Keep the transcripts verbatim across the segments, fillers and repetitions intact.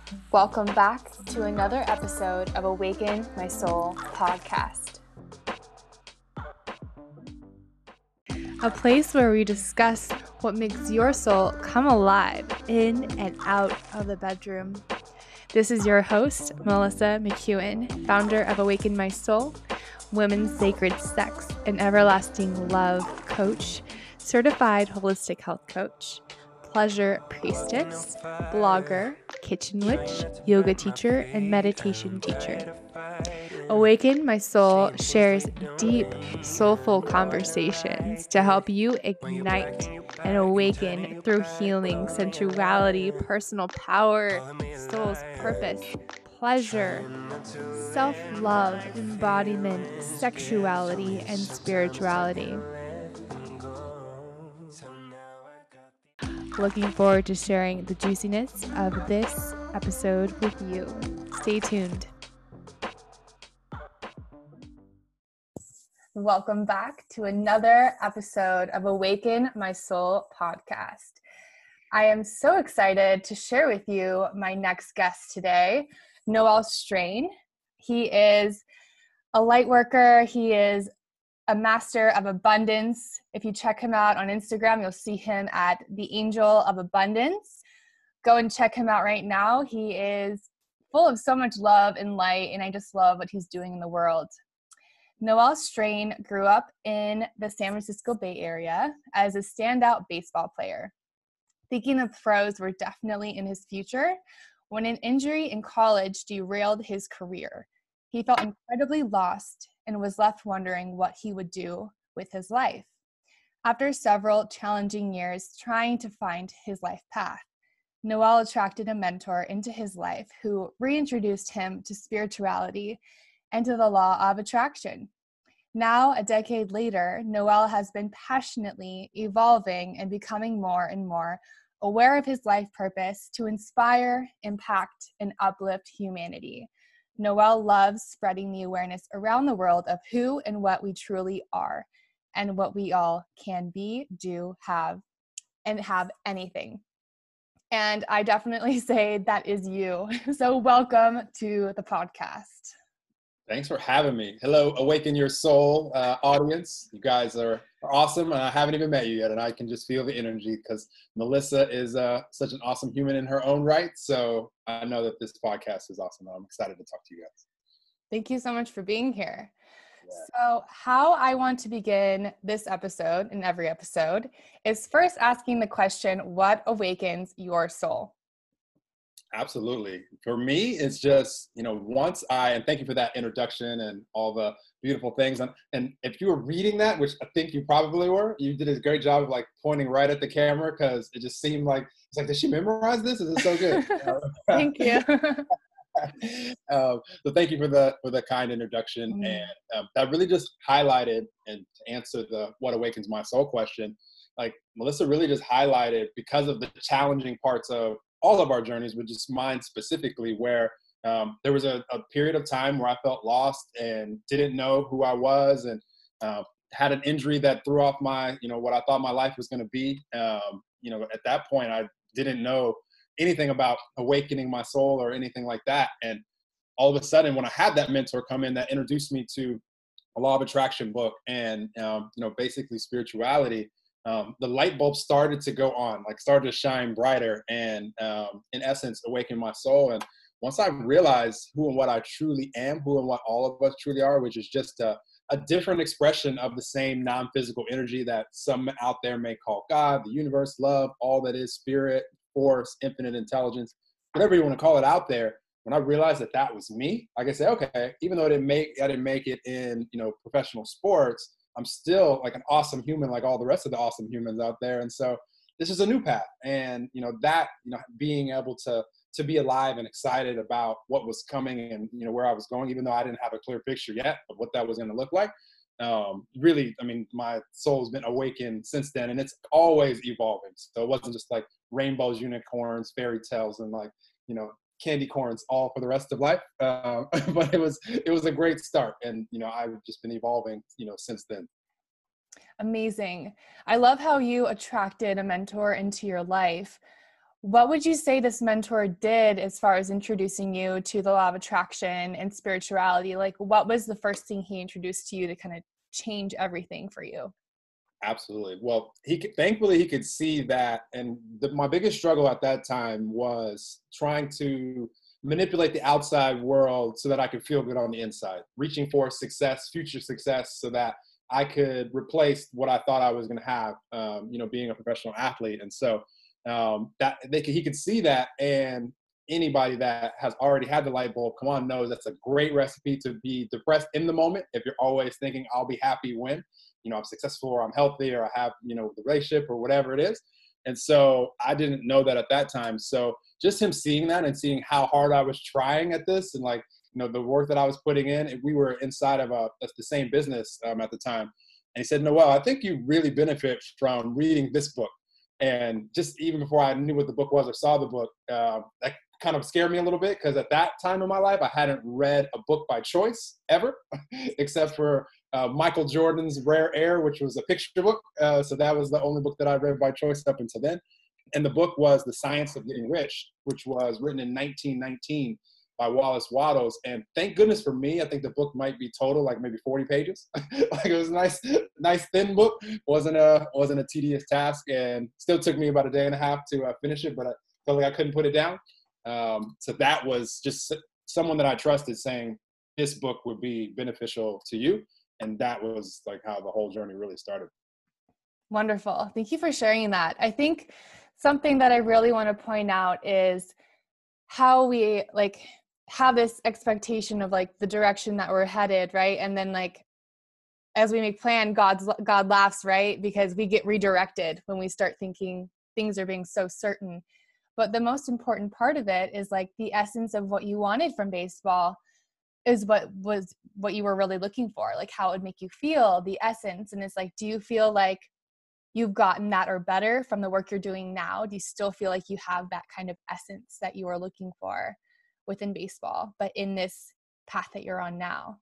Welcome back to another episode of Awaken My Soul podcast, a place where we discuss what makes your soul come alive in and out of the bedroom. This is your host, Melissa McEwen, founder of Awaken My Soul, women's sacred sex and everlasting love coach, certified holistic health coach, pleasure priestess, blogger, kitchen witch, yoga teacher, and meditation teacher. Awaken My Soul shares deep, soulful conversations to help you ignite and awaken through healing, sensuality, personal power, soul's purpose, pleasure, self-love, embodiment, sexuality, and spirituality. Looking forward to sharing the juiciness of this episode with you. Stay tuned. Welcome back to another episode of Awaken My Soul podcast. I am so excited to share with you my next guest today, Noel Strain. He is a light worker. He is a master of abundance. If you check him out on Instagram, you'll see him at the Angel of Abundance. Go and check him out right now. He is full of so much love and light, and I just love what he's doing in the world. Noel Strain grew up in the San Francisco Bay Area as a standout baseball player. Thinking the pros were definitely in his future when an injury in college derailed his career. He felt incredibly lost and was left wondering what he would do with his life. After several challenging years trying to find his life path, Noel attracted a mentor into his life who reintroduced him to spirituality and to the law of attraction. Now, a decade later, Noel has been passionately evolving and becoming more and more aware of his life purpose to inspire, impact, and uplift humanity. Noel loves spreading the awareness around the world of who and what we truly are and what we all can be, do, have, and have anything. And I definitely say that is you. So welcome to the podcast. Thanks for having me. Hello, Awaken Your Soul uh, audience. You guys are, are awesome. And I haven't even met you yet, and I can just feel the energy because Melissa is uh, such an awesome human in her own right. So I know that this podcast is awesome. I'm excited to talk to you guys. Thank you so much for being here. Yeah. So how I want to begin this episode and every episode is first asking the question, what awakens your soul? Absolutely. For me, it's just, you know, once I, and thank you for that introduction and all the beautiful things. And, and if you were reading that, which I think you probably were, you did a great job of like pointing right at the camera because it just seemed like, it's like, did she memorize this? Is it so good? Thank you. um, so thank you for the, for the kind introduction. Mm. And um, that really just highlighted, and to answer the, what awakens my soul question, like Melissa really just highlighted because of the challenging parts of all of our journeys, but just mine specifically, where um, there was a, a period of time where I felt lost and didn't know who I was, and uh, had an injury that threw off my, you know, what I thought my life was going to be. Um, you know, at that point, I didn't know anything about awakening my soul or anything like that. And all of a sudden, when I had that mentor come in that introduced me to a law of attraction book and, um, you know, basically spirituality, Um, the light bulb started to go on, like started to shine brighter and um, in essence, awaken my soul. And once I realized who and what I truly am, who and what all of us truly are, which is just a, a different expression of the same non-physical energy that some out there may call God, the universe, love, all that is spirit, force, infinite intelligence, whatever you want to call it out there. When I realized that that was me, like I said, okay, even though I didn't make, I didn't make it in, you know, professional sports, I'm still like an awesome human, like all the rest of the awesome humans out there. And so this is a new path. And, you know, that, you know, being able to, to be alive and excited about what was coming and, you know, where I was going, even though I didn't have a clear picture yet of what that was going to look like. Um, really, I mean, my soul's been awakened since then, and it's always evolving. So it wasn't just like rainbows, unicorns, fairy tales, and like, you know, candy corns all for the rest of life. Uh, but it was, it was a great start. And, you know, I've just been evolving, you know, since then. Amazing. I love how you attracted a mentor into your life. What would you say this mentor did as far as introducing you to the law of attraction and spirituality? Like, what was the first thing he introduced to you to kind of change everything for you? Absolutely. Well, he could, thankfully he could see that, and the, my biggest struggle at that time was trying to manipulate the outside world so that I could feel good on the inside, reaching for success, future success, so that I could replace what I thought I was going to have, um, you know, being a professional athlete. And so um, that they could, he could see that, and anybody that has already had the light bulb come on knows that's a great recipe to be depressed in the moment. If you're always thinking, I'll be happy when, you know, I'm successful or I'm healthy or I have, you know, the relationship or whatever it is. And so I didn't know that at that time. So just him seeing that and seeing how hard I was trying at this, and like, you know, the work that I was putting in, we were inside of a, the same business um, at the time. And he said, Noel, I think you really benefit from reading this book. And just even before I knew what the book was or saw the book, uh, that kind of scared me a little bit, because at that time in my life, I hadn't read a book by choice ever, except for uh, Michael Jordan's Rare Air, which was a picture book. Uh, so that was the only book that I read by choice up until then. And the book was The Science of Getting Rich, which was written in nineteen nineteen by Wallace Wattles. And thank goodness for me, I think the book might be total like maybe forty pages. Like, it was a nice, nice thin book. wasn't a wasn't a tedious task, and still took me about a day and a half to uh, finish it. But I felt like I couldn't put it down. Um, so that was just someone that I trusted saying this book would be beneficial to you. And that was like how the whole journey really started. Wonderful. Thank you for sharing that. I think something that I really want to point out is how we like have this expectation of like the direction that we're headed, right? And then like, as we make plan, God's God laughs, right? Because we get redirected when we start thinking things are being so certain. But the most important part of it is like the essence of what you wanted from baseball is what was what you were really looking for, like how it would make you feel, the essence. And it's like, do you feel like you've gotten that or better from the work you're doing now? Do you still feel like you have that kind of essence that you are looking for within baseball, but in this path that you're on now?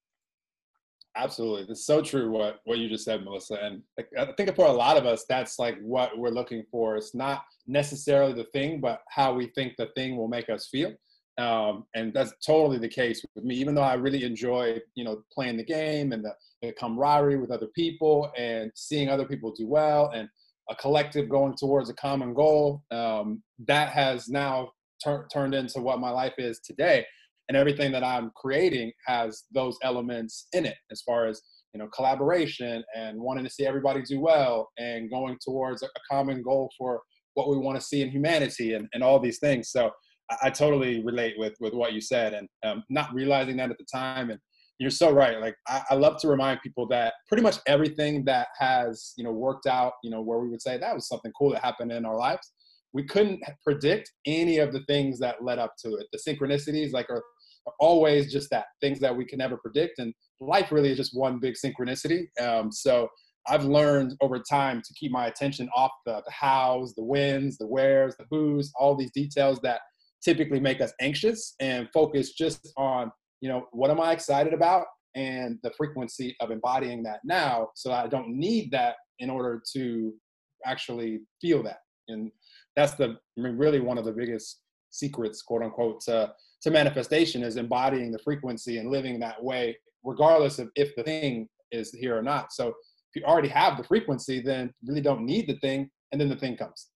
Absolutely. It's so true what, what you just said, Melissa. And I think for a lot of us, that's like what we're looking for. It's not necessarily the thing, but how we think the thing will make us feel. Um, and that's totally the case with me, even though I really enjoy, you know, playing the game and the, the camaraderie with other people and seeing other people do well and a collective going towards a common goal. Um, that has now tur- turned into what my life is today. And everything that I'm creating has those elements in it, as far as, you know, collaboration and wanting to see everybody do well and going towards a, a common goal for what we want to see in humanity and, and all these things. So I, I totally relate with, with what you said, and um, not realizing that at the time. And you're so right. Like, I, I love to remind people that pretty much everything that has, you know, worked out, you know, where we would say that was something cool that happened in our lives, we couldn't predict any of the things that led up to it. The synchronicities, like, are always just that, things that we can never predict. And life really is just one big synchronicity. Um, so I've learned over time to keep my attention off the, the hows, the whens, the wheres, the whos, all these details that typically make us anxious, and focus just on, you know, what am I excited about, and the frequency of embodying that now, so I don't need that in order to actually feel that. And that's the, I mean, really one of the biggest secrets, quote unquote, to to manifestation, is embodying the frequency and living that way, regardless of if the thing is here or not. So if you already have the frequency, then you really don't need the thing, and then the thing comes.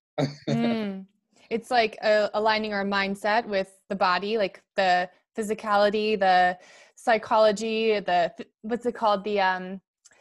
mm. It's like uh, aligning our mindset with the body, like the physicality, the psychology, the, what's it called? The um,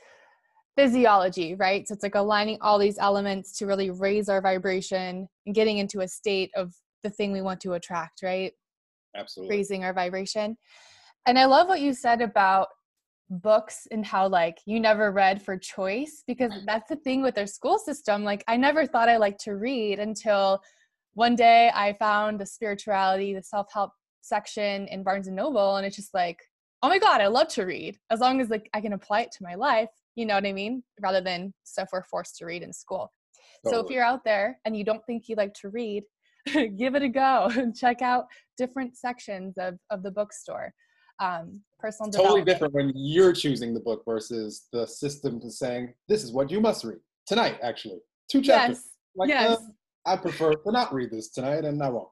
physiology, right? So it's like aligning all these elements to really raise our vibration and getting into a state of the thing we want to attract, right? Absolutely. Raising our vibration. And I love what you said about books and how like you never read for choice, because that's the thing with their school system. Like, I never thought I liked to read until one day I found the spirituality, the self-help section in Barnes and Noble. And it's just like, oh my God, I love to read, as long as like I can apply it to my life. You know what I mean? Rather than stuff we're forced to read in school. Totally. So if you're out there and you don't think you like to read, give it a go and check out different sections of, of the bookstore. Um, personal it's totally development. different when you're choosing the book versus the system is saying, this is what you must read tonight, actually. Two chapters. Yes. Like, yes. uh, I prefer to not read this tonight, and I won't.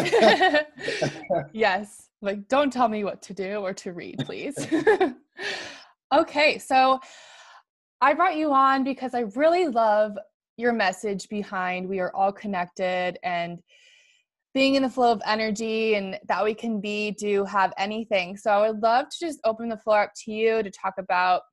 Yes. Like, don't tell me what to do or to read, please. Okay. So I brought you on because I really love your message behind we are all connected and being in the flow of energy and that we can be, do, have anything. So I would love to just open the floor up to you to talk about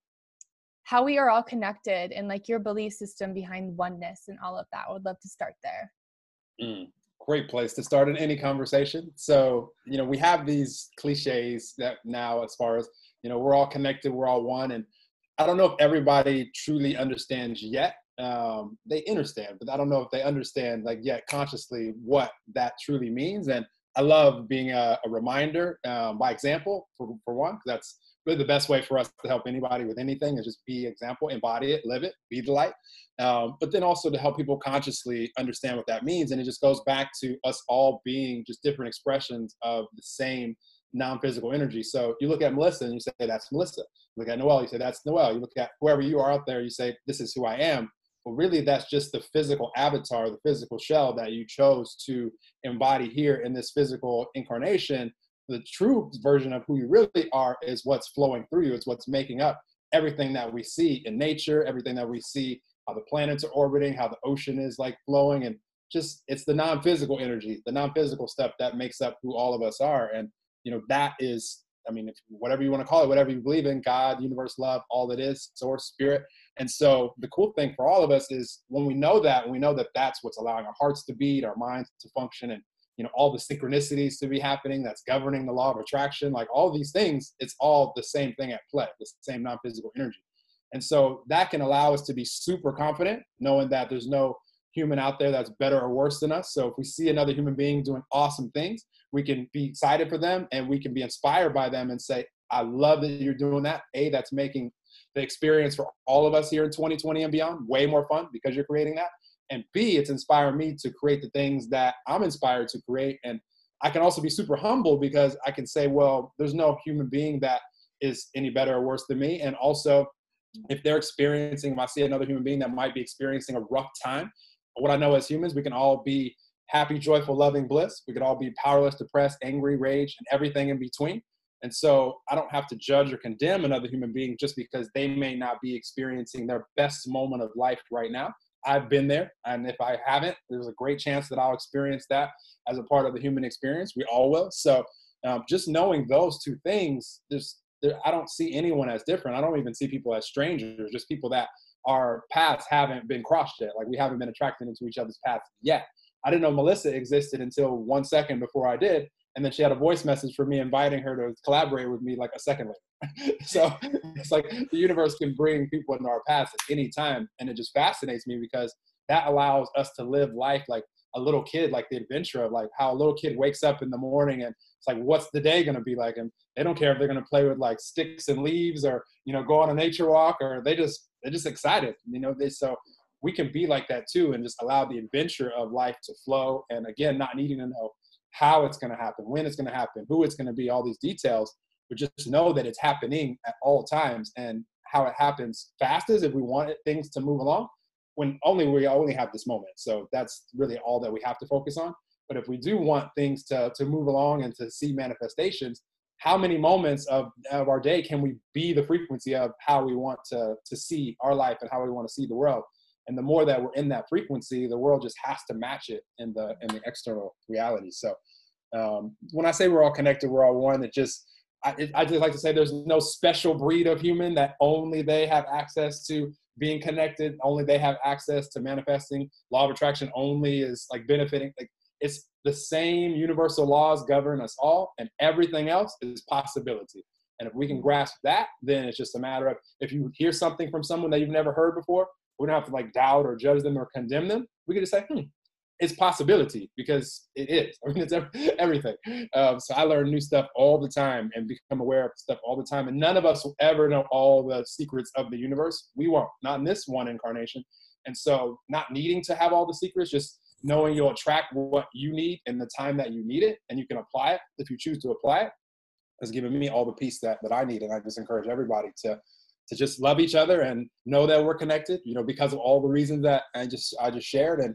how we are all connected and like your belief system behind oneness and all of that. I would love to start there. Mm, great place to start in any conversation. So, you know, we have these cliches that now, as far as, you know, we're all connected, we're all one. And I don't know if everybody truly understands yet. Um, they understand, but I don't know if they understand like yet consciously what that truly means. And I love being a, a reminder um, by example for, for one, 'cause that's really the best way for us to help anybody with anything is just be example, embody it, live it, be the light. Um, but then also to help people consciously understand what that means. And it just goes back to us all being just different expressions of the same non-physical energy. So you look at Melissa and you say, that's Melissa. You look at Noelle, you say, that's Noelle. You look at whoever you are out there, you say, this is who I am. Well, really, that's just the physical avatar, the physical shell that you chose to embody here in this physical incarnation. The true version of who you really are is what's flowing through you. It's what's making up everything that we see in nature, everything that we see, how the planets are orbiting, how the ocean is like flowing, and just it's the non-physical energy, the non-physical stuff that makes up who all of us are. And, you know, that is, I mean, if, whatever you want to call it, whatever you believe in, God, universe, love, all it is, source, spirit. And so the cool thing for all of us is when we know that, when we know that that's what's allowing our hearts to beat, our minds to function, and, you know, all the synchronicities to be happening, that's governing the law of attraction, like all these things, it's all the same thing at play, the same non-physical energy. And so that can allow us to be super confident, knowing that there's no human out there that's better or worse than us. So if we see another human being doing awesome things, we can be excited for them and we can be inspired by them and say, I love that you're doing that. A, that's making the experience for all of us here in twenty twenty and beyond way more fun because you're creating that. And B, it's inspiring me to create the things that I'm inspired to create. And I can also be super humble because I can say, well, there's no human being that is any better or worse than me. And also, if they're experiencing, if I see another human being that might be experiencing a rough time, what I know as humans, we can all be happy, joyful, loving bliss. We could all be powerless, depressed, angry, rage, and everything in between. And so I don't have to judge or condemn another human being just because they may not be experiencing their best moment of life right now. I've been there. And if I haven't, there's a great chance that I'll experience that as a part of the human experience. We all will. So um, just knowing those two things, there's, there, I don't see anyone as different. I don't even see people as strangers, just people that our paths haven't been crossed yet. Like we haven't been attracted into each other's paths yet. I didn't know Melissa existed until one second before I did. And then she had a voice message for me inviting her to collaborate with me like a second later. So it's like the universe can bring people into our paths at any time. And it just fascinates me because that allows us to live life like a little kid, like the adventure of like how a little kid wakes up in the morning and it's like, what's the day going to be like? And they don't care if they're going to play with like sticks and leaves or, you know, go on a nature walk, or they just, they're just excited, you know, they, so we can be like that too and just allow the adventure of life to flow. And again, not needing to know how it's going to happen, when it's going to happen, who it's going to be, all these details, but just know that it's happening at all times. And how it happens fastest if we want things to move along, when only we only have this moment. So that's really all that we have to focus on. But if we do want things to, to move along and to see manifestations, how many moments of, of our day can we be the frequency of how we want to, to see our life and how we want to see the world? And the more that we're in that frequency, the world just has to match it in the in the external reality. So um, when I say we're all connected, we're all one. It just I, it, I just like to say there's no special breed of human that only they have access to being connected. Only they have access to manifesting. Law of attraction only is like benefiting. Like it's the same universal laws govern us all, and everything else is possibility. And if we can grasp that, then it's just a matter of if you hear something from someone that you've never heard before. We don't have to like doubt or judge them or condemn them. We can just say, hmm, it's possibility because it is. I mean, it's everything. Um, so I learn new stuff all the time and become aware of stuff all the time. And none of us will ever know all the secrets of the universe. We won't, not in this one incarnation. And so not needing to have all the secrets, just knowing you'll attract what you need in the time that you need it, and you can apply it if you choose to apply it, has given me all the peace that, that I need. And I just encourage everybody to to just love each other and know that we're connected, you know, because of all the reasons that I just, I just shared. And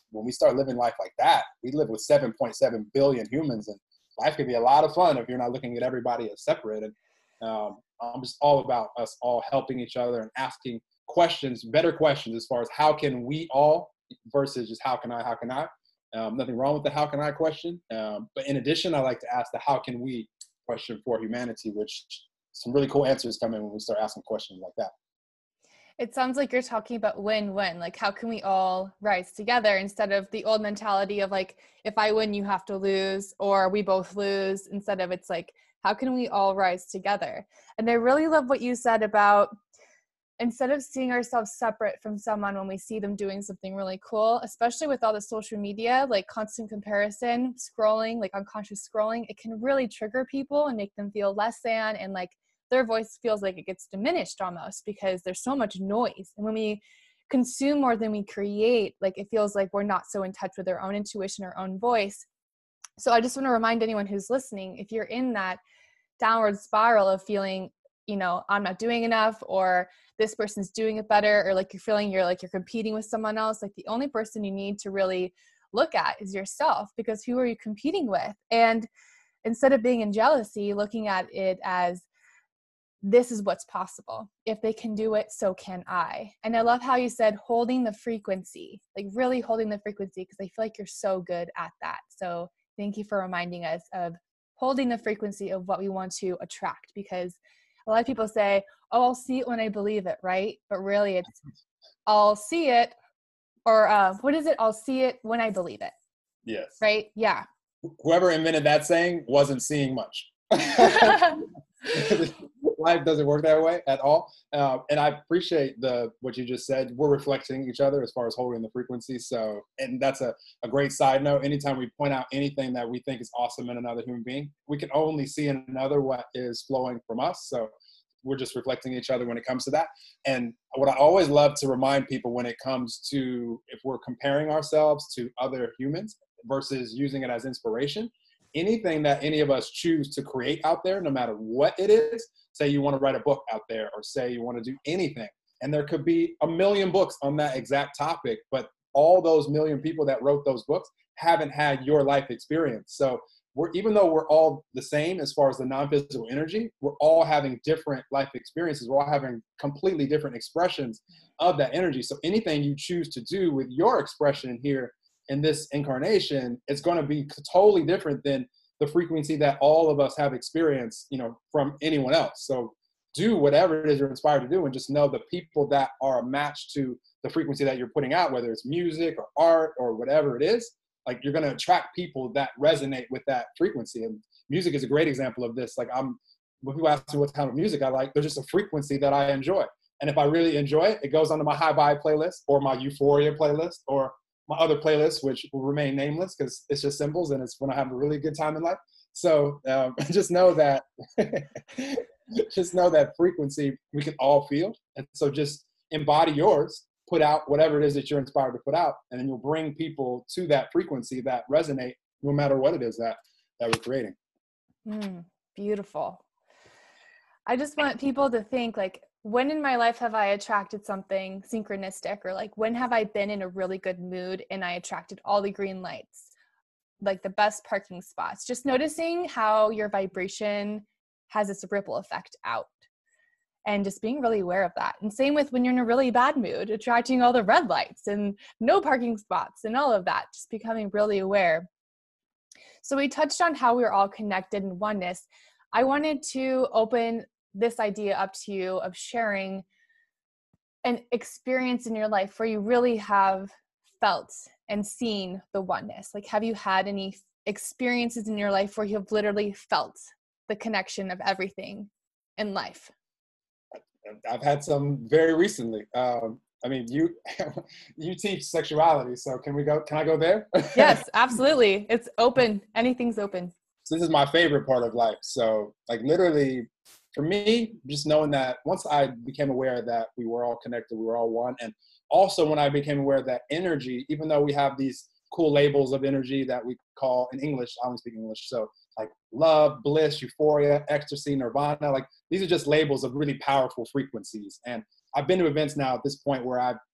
when we start living life like that, we live with seven point seven billion humans, and life can be a lot of fun if you're not looking at everybody as separate. And um, I'm just all about us all helping each other and asking questions, better questions as far as how can we all versus just how can I, how can I. Um, nothing wrong with the how can I question. Um, but in addition, I like to ask the how can we question for humanity, which some really cool answers come in when we start asking questions like that. It sounds like you're talking about win-win. Like, how can we all rise together instead of the old mentality of like, if I win, you have to lose, or we both lose. Instead of it's like, how can we all rise together? And I really love what you said about instead of seeing ourselves separate from someone when we see them doing something really cool, especially with all the social media, like constant comparison, scrolling, like unconscious scrolling, it can really trigger people and make them feel less than, and like their voice feels like it gets diminished almost because there's so much noise. And when we consume more than we create, like it feels like we're not so in touch with our own intuition, our own voice. So I just want to remind anyone who's listening, if you're in that downward spiral of feeling, you know, I'm not doing enough, or this person's doing it better, or like you're feeling you're like you're competing with someone else, like the only person you need to really look at is yourself, because who are you competing with? And instead of being in jealousy, looking at it as this is what's possible. If they can do it, so can I. And I love how you said holding the frequency, like really holding the frequency, because I feel like you're so good at that. So thank you for reminding us of holding the frequency of what we want to attract, because a lot of people say, oh, I'll see it when I believe it, right? But really it's, I'll see it, or uh, what is it? I'll see it when I believe it. Yes. Right? Yeah. Whoever invented that saying wasn't seeing much. Life doesn't work that way at all. Uh, and I appreciate the what you just said. We're reflecting each other as far as holding the frequency. So, and that's a, a great side note. Anytime we point out anything that we think is awesome in another human being, we can only see in another what is flowing from us. So we're just reflecting each other when it comes to that. And what I always love to remind people when it comes to, if we're comparing ourselves to other humans versus using it as inspiration, anything that any of us choose to create out there, no matter what it is, say you want to write a book out there, or say you want to do anything, and there could be a million books on that exact topic, but all those million people that wrote those books haven't had your life experience. So we're, even though we're all the same as far as the non-physical energy, we're all having different life experiences. We're all having completely different expressions of that energy. So anything you choose to do with your expression here in this incarnation, it's going to be totally different than the frequency that all of us have experienced, you know, from anyone else. So do whatever it is you're inspired to do, and just know the people that are a match to the frequency that you're putting out, whether it's music or art or whatever it is, like you're going to attract people that resonate with that frequency. And music is a great example of this. Like I'm, when people ask me what kind of music I like, there's just a frequency that I enjoy. And if I really enjoy it, it goes onto my high vibe playlist or my euphoria playlist or my other playlist, which will remain nameless because it's just symbols and it's when I have a really good time in life. So um, just know that, just know that frequency we can all feel. And so just embody yours, put out whatever it is that you're inspired to put out, and then you'll bring people to that frequency that resonate no matter what it is that, that we're creating. Mm, beautiful. I just want people to think like, when in my life have I attracted something synchronistic, or like when have I been in a really good mood and I attracted all the green lights, like the best parking spots? Just noticing how your vibration has this ripple effect out, and just being really aware of that. And same with when you're in a really bad mood, attracting all the red lights and no parking spots and all of that, just becoming really aware. So we touched on how we're all connected in oneness. I wanted to open this idea up to you of sharing an experience in your life where you really have felt and seen the oneness. Like, have you had any experiences in your life where you have literally felt the connection of everything in life? I've had some very recently. Um, I mean, you you teach sexuality, so can we go? Can I go there? Yes, absolutely. It's open. Anything's open. So this is my favorite part of life. So like literally, for me, just knowing that once I became aware that we were all connected, we were all one. And also when I became aware that energy, even though we have these cool labels of energy that we call in English, I only speak English, so like love, bliss, euphoria, ecstasy, nirvana, like these are just labels of really powerful frequencies. And I've been to events now at this point where I've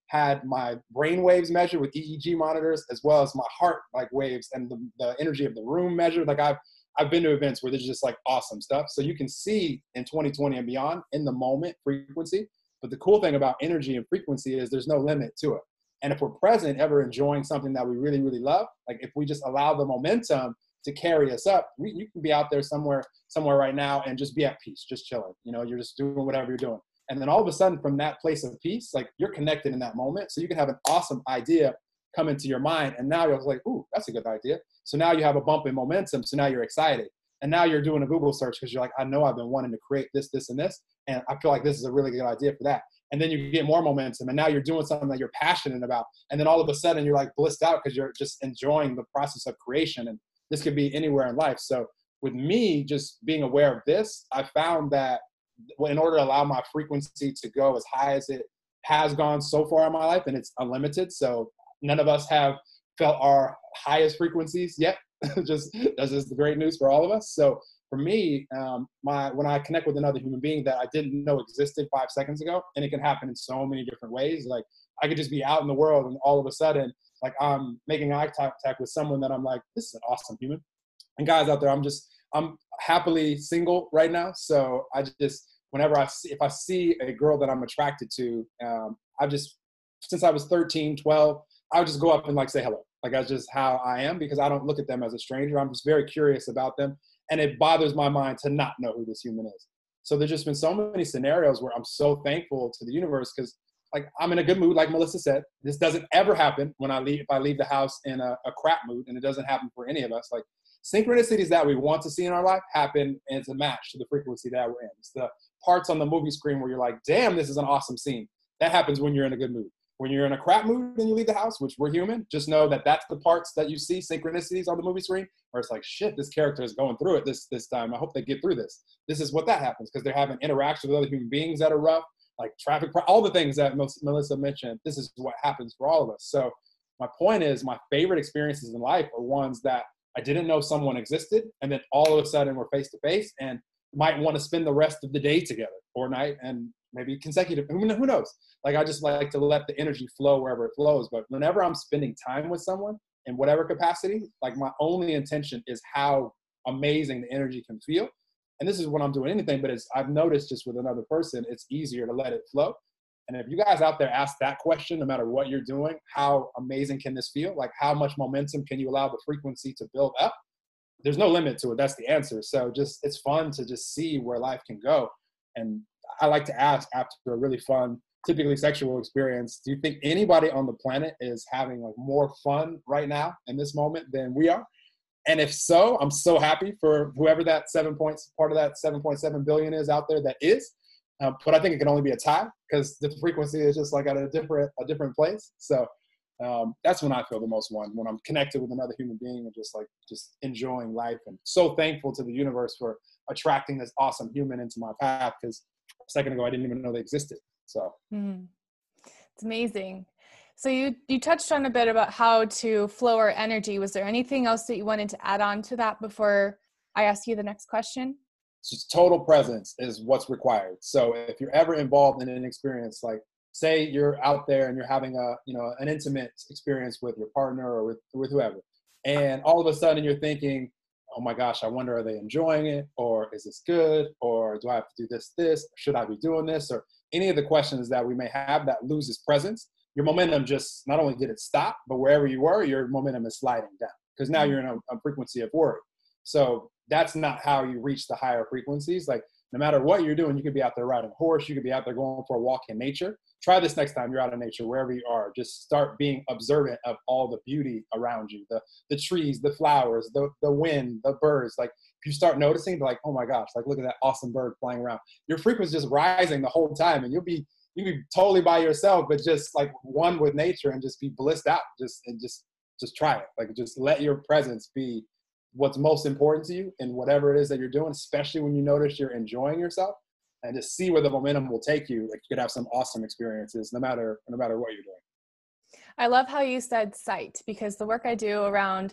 had my brain waves measured with E E G monitors, as well as my heart like waves and the, the energy of the room measured. Like I've, I've been to events where there's just like awesome stuff. So you can see in twenty twenty and beyond in the moment frequency. But the cool thing about energy and frequency is there's no limit to it. And if we're present, ever enjoying something that we really, really love, like if we just allow the momentum to carry us up, we, you can be out there somewhere, somewhere right now and just be at peace, just chilling. You know, you're just doing whatever you're doing. And then all of a sudden from that place of peace, like you're connected in that moment. So you can have an awesome idea come into your mind. And now you're like, ooh, that's a good idea. So now you have a bump in momentum. So now you're excited. And now you're doing a Google search because you're like, I know I've been wanting to create this, this, and this. And I feel like this is a really good idea for that. And then you get more momentum. And now you're doing something that you're passionate about. And then all of a sudden you're like blissed out because you're just enjoying the process of creation. And this could be anywhere in life. So with me just being aware of this, I found that in order to allow my frequency to go as high as it has gone so far in my life, and it's unlimited. So none of us have felt our highest frequencies yet. Just that's just the great news for all of us. So for me, um, my when I connect with another human being that I didn't know existed five seconds ago, and it can happen in so many different ways. Like I could just be out in the world and all of a sudden, like I'm making eye contact with someone that I'm like, this is an awesome human. And guys out there, I'm just, I'm happily single right now. So I just, whenever I see, if I see a girl that I'm attracted to, um, I just, since I was thirteen, twelve, I would just go up and like say hello. Like that's just how I am because I don't look at them as a stranger. I'm just very curious about them. And it bothers my mind to not know who this human is. So there's just been so many scenarios where I'm so thankful to the universe because like I'm in a good mood, like Melissa said. This doesn't ever happen when I leave, if I leave the house in a, a crap mood, and it doesn't happen for any of us. Like synchronicities that we want to see in our life happen, and it's a match to the frequency that we're in. It's the parts on the movie screen where you're like, damn, this is an awesome scene. That happens when you're in a good mood. When you're in a crap mood and you leave the house, which we're human, just know that that's the parts that you see, synchronicities on the movie screen, where it's like, shit, this character is going through it this this time. I hope they get through this. This is what that happens because they're having interactions with other human beings that are rough, like traffic, all the things that Melissa mentioned. This is what happens for all of us. So my point is my favorite experiences in life are ones that I didn't know someone existed, and then all of a sudden we're face to face and might want to spend the rest of the day together or night and maybe consecutive, who knows? Like I just like to let the energy flow wherever it flows. But whenever I'm spending time with someone in whatever capacity, like my only intention is how amazing the energy can feel. And this is when I'm doing anything, but it's, I've noticed just with another person, it's easier to let it flow. And if you guys out there ask that question, no matter what you're doing, how amazing can this feel? Like how much momentum can you allow the frequency to build up? There's no limit to it. That's the answer. So just, it's fun to just see where life can go. And I like to ask after a really fun, typically sexual experience, do you think anybody on the planet is having like more fun right now in this moment than we are? And if so, I'm so happy for whoever that seven points, part of that seven point seven billion is out there that is. Um, but I think it can only be a tie because the frequency is just like at a different, a different place. So um, that's when I feel the most one, when I'm connected with another human being and just like, just enjoying life, and so thankful to the universe for attracting this awesome human into my path. Because a second ago, I didn't even know they existed. So mm. It's amazing. So you, you touched on a bit about how to flow our energy. Was there anything else that you wanted to add on to that before I ask you the next question? Just total presence is what's required. So if you're ever involved in an experience, like say you're out there and you're having a, you know, an intimate experience with your partner or with, with whoever, and all of a sudden you're thinking, oh my gosh, I wonder, are they enjoying it? Or is this good? Or do I have to do this, this? Should I be doing this? Or any of the questions that we may have that loses presence, your momentum just, not only did it stop, but wherever you were, your momentum is sliding down because now you're in a, a frequency of worry. So that's not how you reach the higher frequencies. Like no matter what you're doing, you could be out there riding a horse. You could be out there going for a walk in nature. Try this next time you're out in nature, wherever you are. Just start being observant of all the beauty around you, the the trees, the flowers, the the wind, the birds. Like if you start noticing, like, oh my gosh, like look at that awesome bird flying around. Your frequency is just rising the whole time, and you'll be you'll be totally by yourself, but just like one with nature, and just be blissed out. Just and just just try it. Like just let your presence be what's most important to you in whatever it is that you're doing, especially when you notice you're enjoying yourself. And just see where the momentum will take you. Like you could have some awesome experiences no matter no matter what you're doing. I love how you said sight, because the work I do around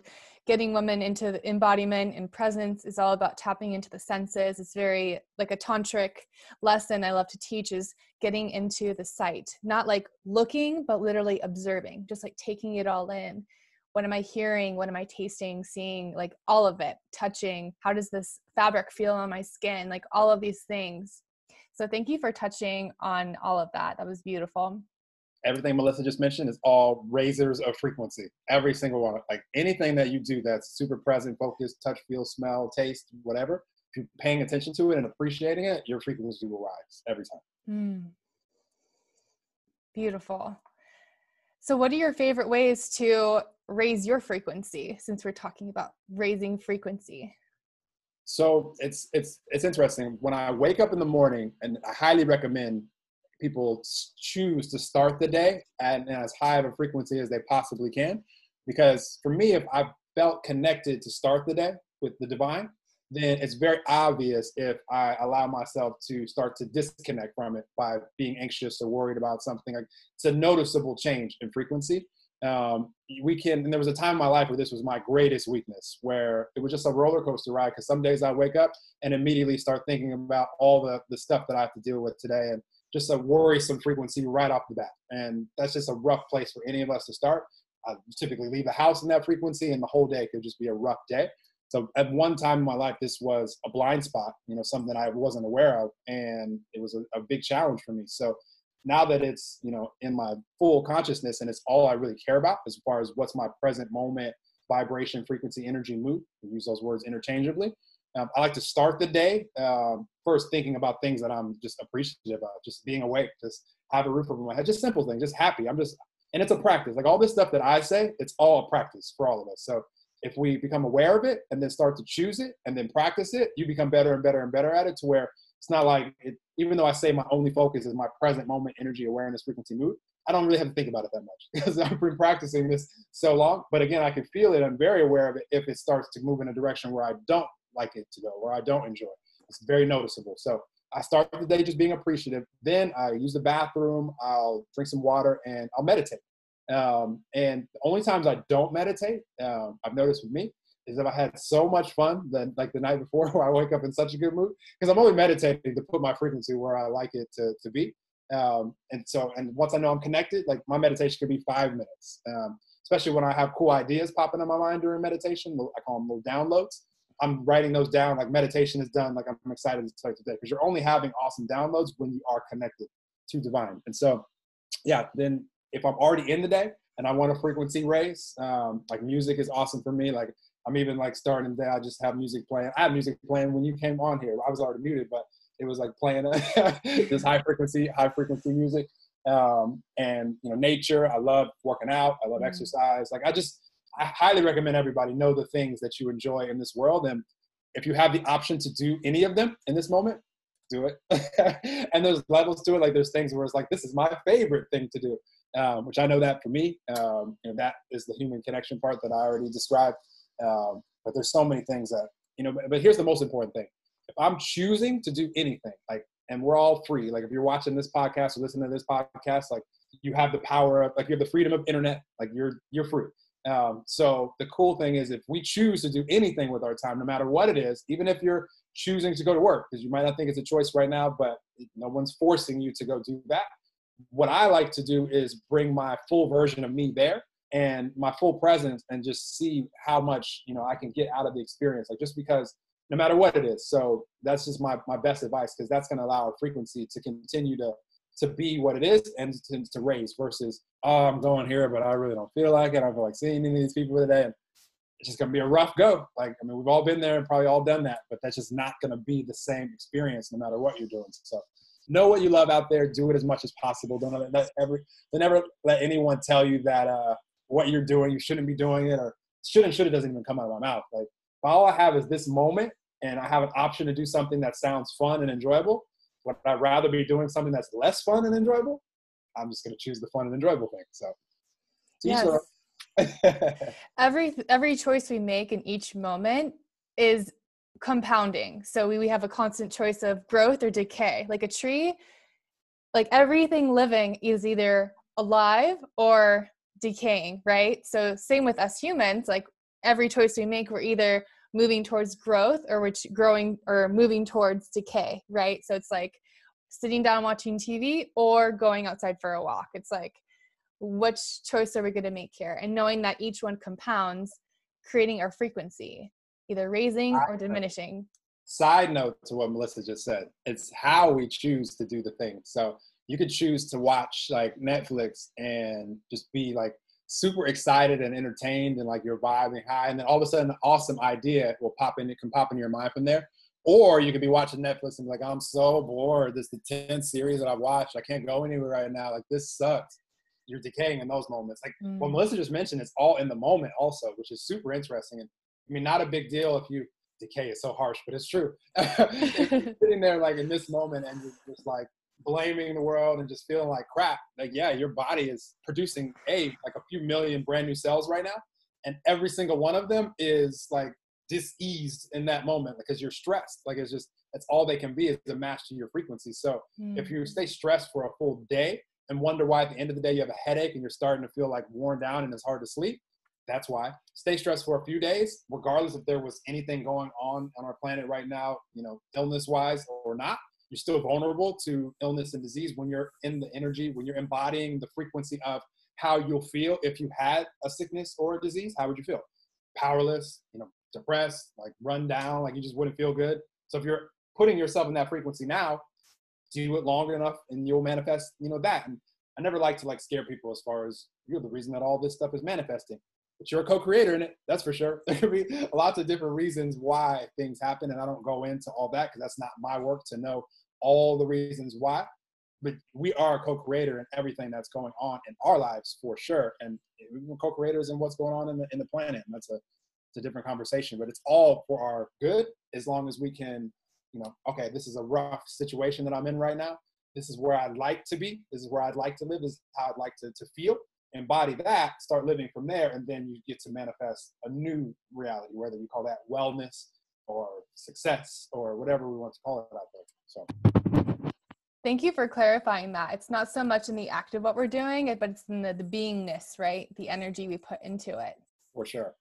getting women into the embodiment and presence is all about tapping into the senses. It's very like a tantric lesson I love to teach is getting into the sight, not like looking, but literally observing, just like taking it all in. What am I hearing? What am I tasting, seeing, like all of it, touching? How does this fabric feel on my skin? Like all of these things. So thank you for touching on all of that. That was beautiful. Everything Melissa just mentioned is all raisers of frequency. Every single one. Like anything that you do that's super present, focused, touch, feel, smell, taste, whatever, if you're paying attention to it and appreciating it, your frequency will rise every time. Mm. Beautiful. So what are your favorite ways to raise your frequency, since we're talking about raising frequency? So it's it's it's interesting. When I wake up in the morning, and I highly recommend people choose to start the day at, at as high of a frequency as they possibly can, because for me, if I felt connected to start the day with the divine, then it's very obvious if I allow myself to start to disconnect from it by being anxious or worried about something. Like, it's a noticeable change in frequency. Um, we can, and there was a time in my life where this was my greatest weakness, where it was just a roller coaster ride. Because some days I wake up and immediately start thinking about all the, the stuff that I have to deal with today, and just a worrisome frequency right off the bat. And that's just a rough place for any of us to start. I typically leave the house in that frequency, and the whole day could just be a rough day. So at one time in my life, this was a blind spot, you know, something I wasn't aware of, and it was a, a big challenge for me. So now that it's, you know, in my full consciousness and it's all I really care about as far as what's my present moment, vibration, frequency, energy, mood, we use those words interchangeably. Um, I like to start the day um, first thinking about things that I'm just appreciative of, just being awake, just have a roof over my head, just simple things, just happy. I'm just, and it's a practice. Like all this stuff that I say, it's all a practice for all of us. So if we become aware of it and then start to choose it and then practice it, you become better and better and better at it, to where it's not like, it, even though I say my only focus is my present moment, energy, awareness, frequency, mood, I don't really have to think about it that much because I've been practicing this so long. But again, I can feel it. I'm very aware of it if it starts to move in a direction where I don't like it to go, where I don't enjoy it. It's very noticeable. So I start the day just being appreciative. Then I use the bathroom, I'll drink some water, and I'll meditate. Um, and the only times I don't meditate, um, I've noticed with me, is if I had so much fun that like the night before where I wake up in such a good mood, because I'm only meditating to put my frequency where I like it to, to be. Um, and so, and once I know I'm connected, like my meditation could be five minutes, um, especially when I have cool ideas popping in my mind during meditation. I call them little downloads. I'm writing those down, like meditation is done. Like I'm excited to start today, because you're only having awesome downloads when you are connected to divine. And so, yeah, then if I'm already in the day and I want a frequency raise, um, like music is awesome for me. Like I'm even like starting the day, I just have music playing. I have music playing when you came on here. I was already muted, but it was like playing this high frequency, high frequency music. Um, and you know, nature, I love working out. I love mm-hmm. exercise. Like I just, I highly recommend everybody know the things that you enjoy in this world. And if you have the option to do any of them in this moment, do it. And there's levels to it. Like there's things where it's like, this is my favorite thing to do, um, which I know that for me, um, you know, that is the human connection part that I already described. Um, but there's so many things that, you know, but, but here's the most important thing. If I'm choosing to do anything, like, and we're all free, like if you're watching this podcast or listening to this podcast, like you have the power of, like you have the freedom of internet, like you're, you're free. Um, so the cool thing is if we choose to do anything with our time, no matter what it is, even if you're choosing to go to work, because you might not think it's a choice right now, but no one's forcing you to go do that. What I like to do is bring my full version of me there and my full presence, and just see how much, you know, I can get out of the experience. Like just because no matter what it is. So that's just my, my best advice, because that's going to allow our frequency to continue to, to be what it is and to, to raise, versus, oh, I'm going here, but I really don't feel like it. I don't feel like seeing any of these people today. And it's just going to be a rough go. Like, I mean, we've all been there and probably all done that, but that's just not going to be the same experience no matter what you're doing. So know what you love out there. Do it as much as possible. Don't let, let every, don't never let anyone tell you that uh, what you're doing, you shouldn't be doing it, or should and should, it doesn't even come out of my mouth. Like, if all I have is this moment and I have an option to do something that sounds fun and enjoyable, would I rather be doing something that's less fun and enjoyable? I'm just going to choose the fun and enjoyable thing. So, yes. every every choice we make in each moment is compounding. So we, we have a constant choice of growth or decay. Like a tree, like everything living is either alive or decaying, right? So same with us humans, like every choice we make, we're either moving towards growth or we're growing or moving towards decay, right? So it's like sitting down watching T V or going outside for a walk. It's like, which choice are we going to make here? And knowing that each one compounds, creating our frequency, either raising or diminishing. Side note to what Melissa just said, it's how we choose to do the thing. So you could choose to watch like Netflix and just be like super excited and entertained and like you're vibing high, and then all of a sudden an awesome idea will pop in, it can pop into your mind from there. Or you could be watching Netflix and be like, I'm so bored. This is the tenth series that I've watched. I can't go anywhere right now. Like, this sucks. You're decaying in those moments. Like mm. what Melissa just mentioned, it's all in the moment also, which is super interesting. And I mean, not a big deal if you decay is so harsh, but it's true. If you're sitting there like in this moment and you're just like blaming the world and just feeling like crap, like, yeah, your body is producing a like a few million brand new cells right now, and every single one of them is like dis-eased in that moment because you're stressed. Like, it's just, that's all they can be, is a match to your frequency. So mm. if you stay stressed for a full day and wonder why at the end of the day you have a headache and you're starting to feel like worn down and it's hard to sleep, that's why. Stay stressed for a few days, regardless if there was anything going on on our planet right now, you know, illness-wise or not. You're still vulnerable to illness and disease when you're in the energy, when you're embodying the frequency of how you'll feel if you had a sickness or a disease. How would you feel? Powerless, you know, depressed, like run down, like you just wouldn't feel good. So if you're putting yourself in that frequency now, do it long enough and you'll manifest, you know, that. And I never like to like scare people as far as, you're the reason that all this stuff is manifesting. But you're a co-creator in it, that's for sure. There could be lots of different reasons why things happen, and I don't go into all that because that's not my work to know all the reasons why. But we are a co-creator in everything that's going on in our lives for sure, and we're co-creators in what's going on in the in the planet. And that's a it's a different conversation, but it's all for our good as long as we can, you know, okay, this is a rough situation that I'm in right now. This is where I'd like to be. This is where I'd like to live. This is how I'd like to to feel. Embody that, start living from there, and then you get to manifest a new reality, whether you call that wellness or success or whatever we want to call it out there. So thank you for clarifying that. It's not so much in the act of what we're doing, but it's in the, the beingness, right? The energy we put into it. For sure.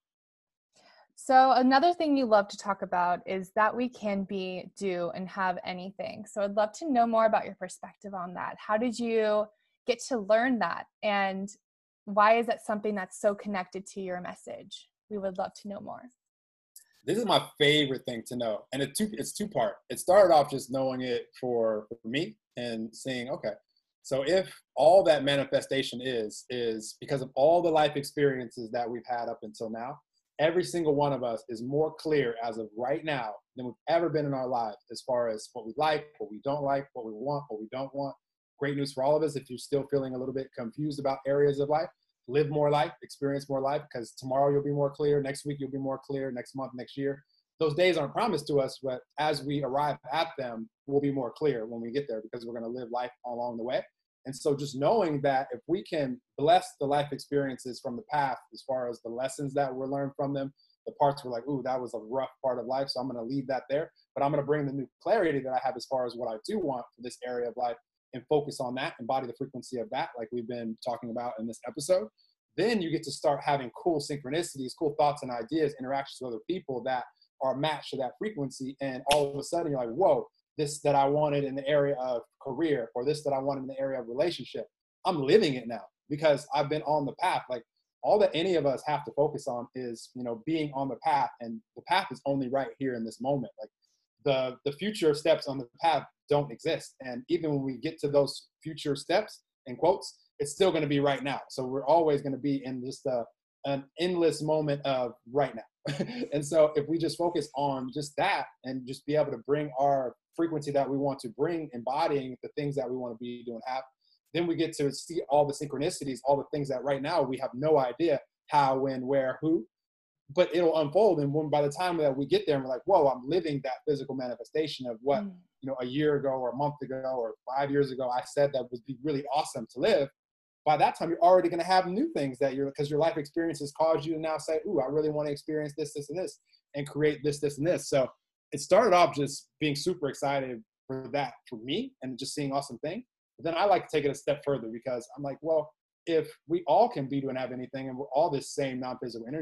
So another thing you love to talk about is that we can be, do, and have anything. So I'd love to know more about your perspective on that. How did you get to learn that? And why is that something that's so connected to your message? We would love to know more. This is my favorite thing to know. And it's two, it's two part. It started off just knowing it for, for me and saying, okay, so if all that manifestation is, is because of all the life experiences that we've had up until now, every single one of us is more clear as of right now than we've ever been in our lives as far as what we like, what we don't like, what we want, what we don't want. Great news for all of us. If you're still feeling a little bit confused about areas of life, live more life, experience more life, because tomorrow you'll be more clear. Next week, you'll be more clear. Next month, next year. Those days aren't promised to us, but as we arrive at them, we'll be more clear when we get there, because we're going to live life along the way. And so just knowing that if we can bless the life experiences from the past, as far as the lessons that were learned from them, the parts were like, ooh, that was a rough part of life, so I'm going to leave that there. But I'm going to bring the new clarity that I have as far as what I do want for this area of life, and focus on that, embody the frequency of that, like we've been talking about in this episode. Then you get to start having cool synchronicities, cool thoughts and ideas, interactions with other people that are matched to that frequency. And all of a sudden you're like, whoa, this that I wanted in the area of career, or this that I wanted in the area of relationship, I'm living it now because I've been on the path. Like, all that any of us have to focus on is, you know, being on the path, and the path is only right here in this moment. Like, the the future steps on the path don't exist. And even when we get to those future steps, in quotes, it's still going to be right now. So we're always going to be in just a, an endless moment of right now. And so if we just focus on just that and just be able to bring our frequency that we want to bring, embodying the things that we want to be doing, have, then we get to see all the synchronicities, all the things that right now we have no idea how, when, where, who, but it'll unfold. And when, by the time that we get there and we're like, whoa, I'm living that physical manifestation of what, mm. you know, a year ago or a month ago or five years ago, I said that would be really awesome to live. By that time, you're already going to have new things that you're, because your life experiences cause you to now say, ooh, I really want to experience this, this, and this, and create this, this, and this. So it started off just being super excited for that for me and just seeing awesome things. But then I like to take it a step further, because I'm like, well, if we all can be, do, and have anything, and we're all this same non-physical energy,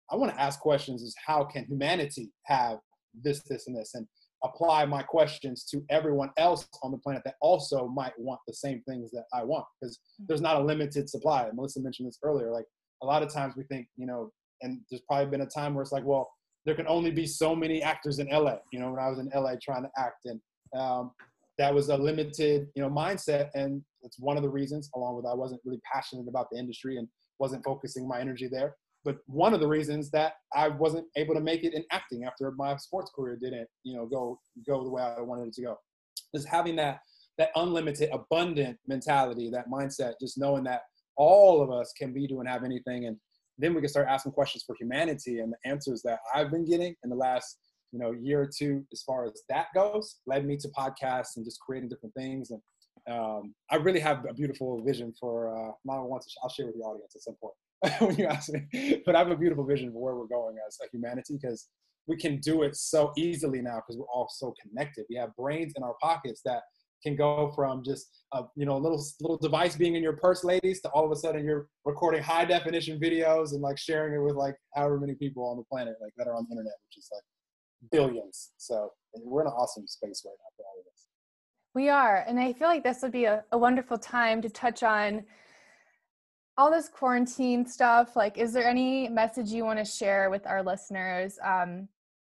I want to ask questions is how can humanity have this, this, and this, and apply my questions to everyone else on the planet that also might want the same things that I want, because there's not a limited supply. Melissa mentioned this earlier. Like a lot of times we think, you know, and there's probably been a time where it's like, well, there can only be so many actors in L A. You know, when I was in L A trying to act, and um, that was a limited, you know, mindset. And it's one of the reasons, along with I wasn't really passionate about the industry and wasn't focusing my energy there. But one of the reasons that I wasn't able to make it in acting after my sports career didn't, you know, go go the way I wanted it to go, is having that that unlimited, abundant mentality, that mindset, just knowing that all of us can be, do, and have anything. And then we can start asking questions for humanity. And the answers that I've been getting in the last, you know, year or two, as far as that goes, led me to podcasts and just creating different things. And um, I really have a beautiful vision for, uh, not once, I'll share with the audience at some point when you ask me, but I have a beautiful vision for where we're going as a humanity, because we can do it so easily now because we're all so connected. We have brains in our pockets that can go from just a, you know, little little device being in your purse, ladies, to all of a sudden you're recording high definition videos and like sharing it with like however many people on the planet like that are on the internet, which is like billions. So we're in an awesome space right now for all of us. We are, and I feel like this would be a, a wonderful time to touch on all this quarantine stuff. Like, is there any message you want to share with our listeners? Um,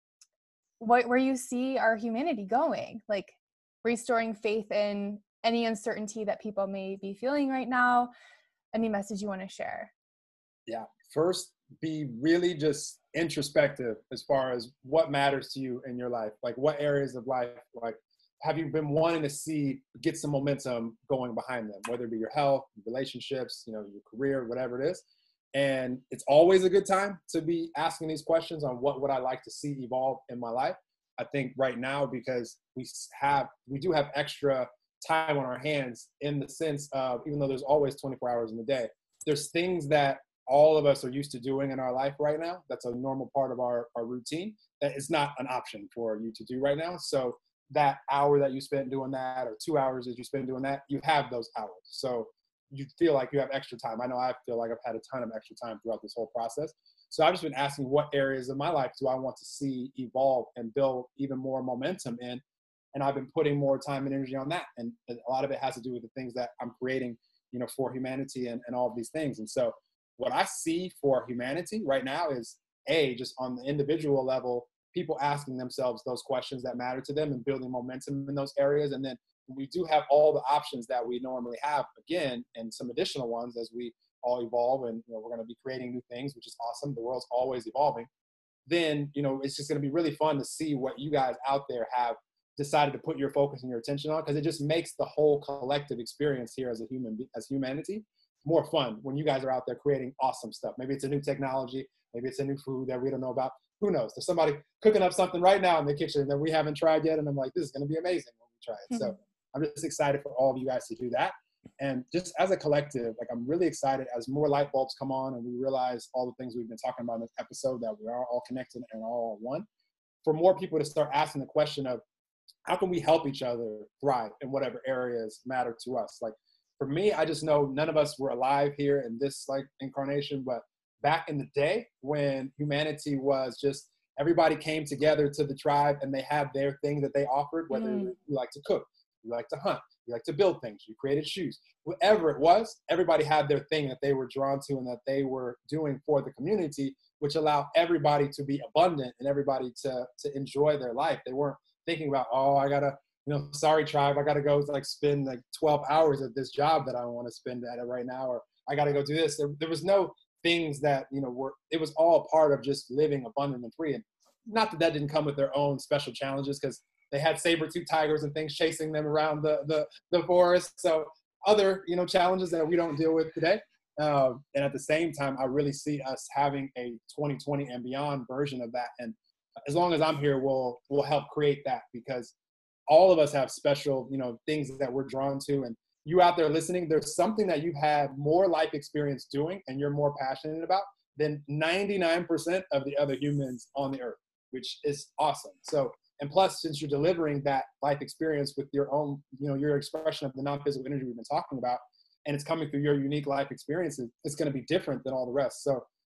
what, where you see our humanity going, like restoring faith in any uncertainty that people may be feeling right now? Any message you want to share? Yeah. First, be really just introspective as far as what matters to you in your life. Like what areas of life, like, have you been wanting to see get some momentum going behind them, whether it be your health, relationships, you know, your career, whatever it is. And it's always a good time to be asking these questions on what would I like to see evolve in my life. I think right now, because we have, we do have extra time on our hands, in the sense of, even though there's always twenty-four hours in the day, there's things that all of us are used to doing in our life right now. That's a normal part of our, our routine. That is not an option for you to do right now. So that hour that you spent doing that, or two hours that you spend doing that, you have those hours. So you feel like you have extra time. I know I feel like I've had a ton of extra time throughout this whole process. So I've just been asking, what areas of my life do I want to see evolve and build even more momentum in? And I've been putting more time and energy on that. And a lot of it has to do with the things that I'm creating, you know, for humanity and, and all of these things. And so what I see for humanity right now is, A, just on the individual level, people asking themselves those questions that matter to them and building momentum in those areas. And then we do have all the options that we normally have, again, and some additional ones as we all evolve. And, you know, we're going to be creating new things, which is awesome. The world's always evolving. Then, you know, it's just going to be really fun to see what you guys out there have decided to put your focus and your attention on, because it just makes the whole collective experience here as a human, as humanity, more fun when you guys are out there creating awesome stuff. Maybe it's a new technology, maybe it's a new food that we don't know about. Who knows? There's somebody cooking up something right now in the kitchen that we haven't tried yet, and I'm like, this is going to be amazing when we try it. Mm-hmm. So I'm just excited for all of you guys to do that. And just as a collective, like, I'm really excited as more light bulbs come on and we realize all the things we've been talking about in this episode, that we are all connected and all one, for more people to start asking the question of, how can we help each other thrive in whatever areas matter to us? Like, for me, I just know none of us were alive here in this like incarnation, but back in the day when humanity was just, everybody came together to the tribe and they had their thing that they offered, whether mm. you like to cook, you like to hunt, you like to build things, you created shoes, whatever it was, everybody had their thing that they were drawn to and that they were doing for the community, which allowed everybody to be abundant and everybody to, to enjoy their life. They weren't thinking about, oh, I gotta, you know, sorry tribe, I gotta go like spend like twelve hours at this job that I want to spend at it right now, or I gotta go do this. There, there was no things that, you know, were, it was all part of just living abundant and free. And not that that didn't come with their own special challenges, because they had saber-tooth tigers and things chasing them around the, the, the forest. So other, you know, challenges that we don't deal with today. Um, and at the same time, I really see us having a twenty twenty and beyond version of that. And as long as I'm here, we'll, we'll help create that, because all of us have special, you know, things that we're drawn to. And you out there listening, there's something that you've had more life experience doing and you're more passionate about than ninety-nine percent of the other humans on the earth, which is awesome. So, and plus, since you're delivering that life experience with your own, you know, your expression of the non-physical energy we've been talking about, and it's coming through your unique life experiences, it's going to be different than all the rest. So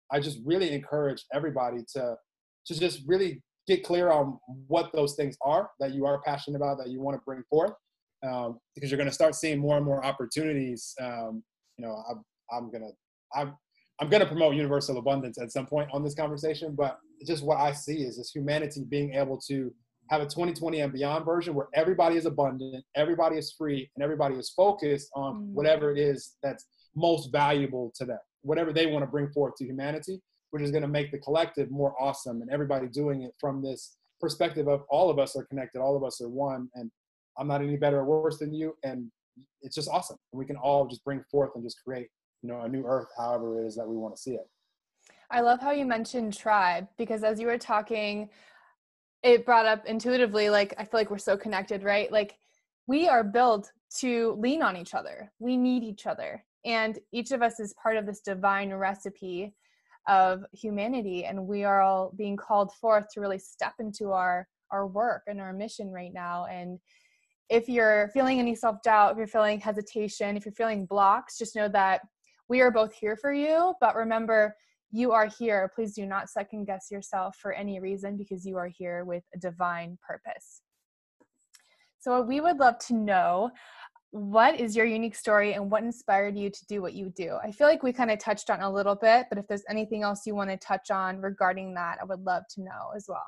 I just really encourage everybody to, to just really get clear on what those things are that you are passionate about, that you want to bring forth, um, because you're going to start seeing more and more opportunities. Um, you know, I'm, I'm going to, I'm, I'm going to promote universal abundance at some point on this conversation, but just what I see is this humanity being able to have a twenty twenty and beyond version where everybody is abundant, everybody is free, and everybody is focused on whatever it is that's most valuable to them, whatever they want to bring forth to humanity, which is going to make the collective more awesome, and everybody doing it from this perspective of all of us are connected, all of us are one, and I'm not any better or worse than you, and it's just awesome. We can all just bring forth and just create, you know, a new earth, however it is that we want to see it. I love how you mentioned tribe, because as you were talking, it brought up intuitively, like, I feel like we're so connected, right? Like, we are built to lean on each other. We need each other. And each of us is part of this divine recipe of humanity. And we are all being called forth to really step into our, our work and our mission right now. And if you're feeling any self-doubt, if you're feeling hesitation, if you're feeling blocks, just know that we are both here for you. But remember, you are here. Please do not second guess yourself for any reason, because you are here with a divine purpose. So we would love to know, what is your unique story and what inspired you to do what you do? I feel like we kind of touched on a little bit, but if there's anything else you want to touch on regarding that, I would love to know as well.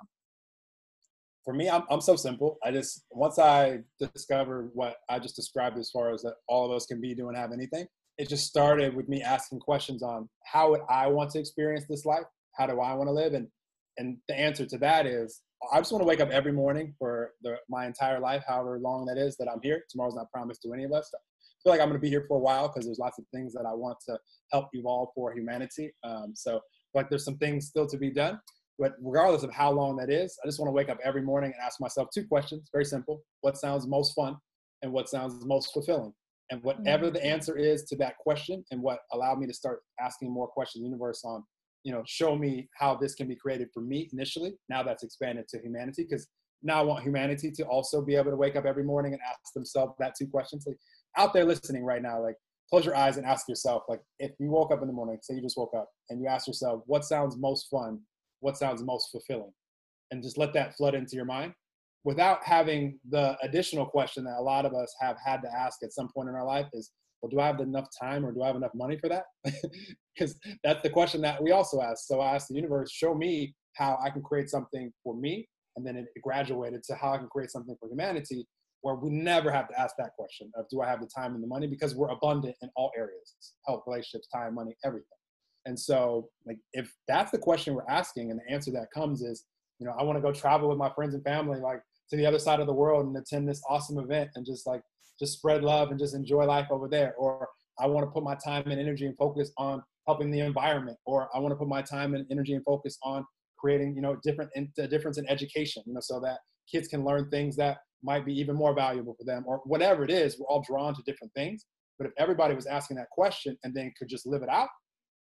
For me, I'm, I'm so simple. I just, once I discovered what I just described as far as that all of us can be, do, and have anything, it just started with me asking questions on how would I want to experience this life? How do I want to live? And and the answer to that is, I just want to wake up every morning for the, my entire life, however long that is that I'm here. Tomorrow's not promised to any of us. I feel like I'm going to be here for a while because there's lots of things that I want to help evolve for humanity. Um, so like there's some things still to be done. But regardless of how long that is, I just want to wake up every morning and ask myself two questions, very simple. What sounds most fun and what sounds most fulfilling? And whatever the answer is to that question, and what allowed me to start asking more questions in the universe on, you know, show me how this can be created for me initially. Now that's expanded to humanity, because now I want humanity to also be able to wake up every morning and ask themselves that two questions. Like out there listening right now, like close your eyes and ask yourself, like if you woke up in the morning, say you just woke up and you ask yourself, what sounds most fun? What sounds most fulfilling? And just let that flood into your mind, without having the additional question that a lot of us have had to ask at some point in our life is, well, do I have enough time or do I have enough money for that? Because that's the question that we also ask. So I asked the universe, show me how I can create something for me. And then it graduated to how I can create something for humanity, where we never have to ask that question of, do I have the time and the money? Because we're abundant in all areas: health, relationships, time, money, everything. And so like, if that's the question we're asking, and the answer that comes is, you know, I want to go travel with my friends and family, like to the other side of the world and attend this awesome event and just like, just spread love and just enjoy life over there. Or I want to put my time and energy and focus on helping the environment. Or I want to put my time and energy and focus on creating, you know, different, a difference in education, you know, so that kids can learn things that might be even more valuable for them, or whatever it is. We're all drawn to different things. But if everybody was asking that question and then could just live it out,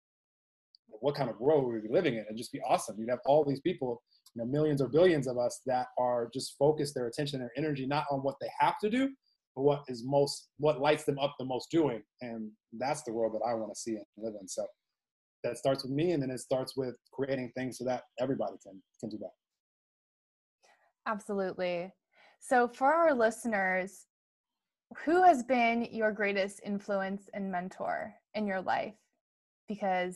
what kind of world would we be living in? It'd just be awesome. You'd have all these people, you know, millions or billions of us that are just focused their attention, their energy, not on what they have to do, but what is most, what lights them up the most doing. And that's the world that I want to see and live in. So that starts with me, and then it starts with creating things so that everybody can, can do that. Absolutely. So for our listeners, who has been your greatest influence and mentor in your life? Because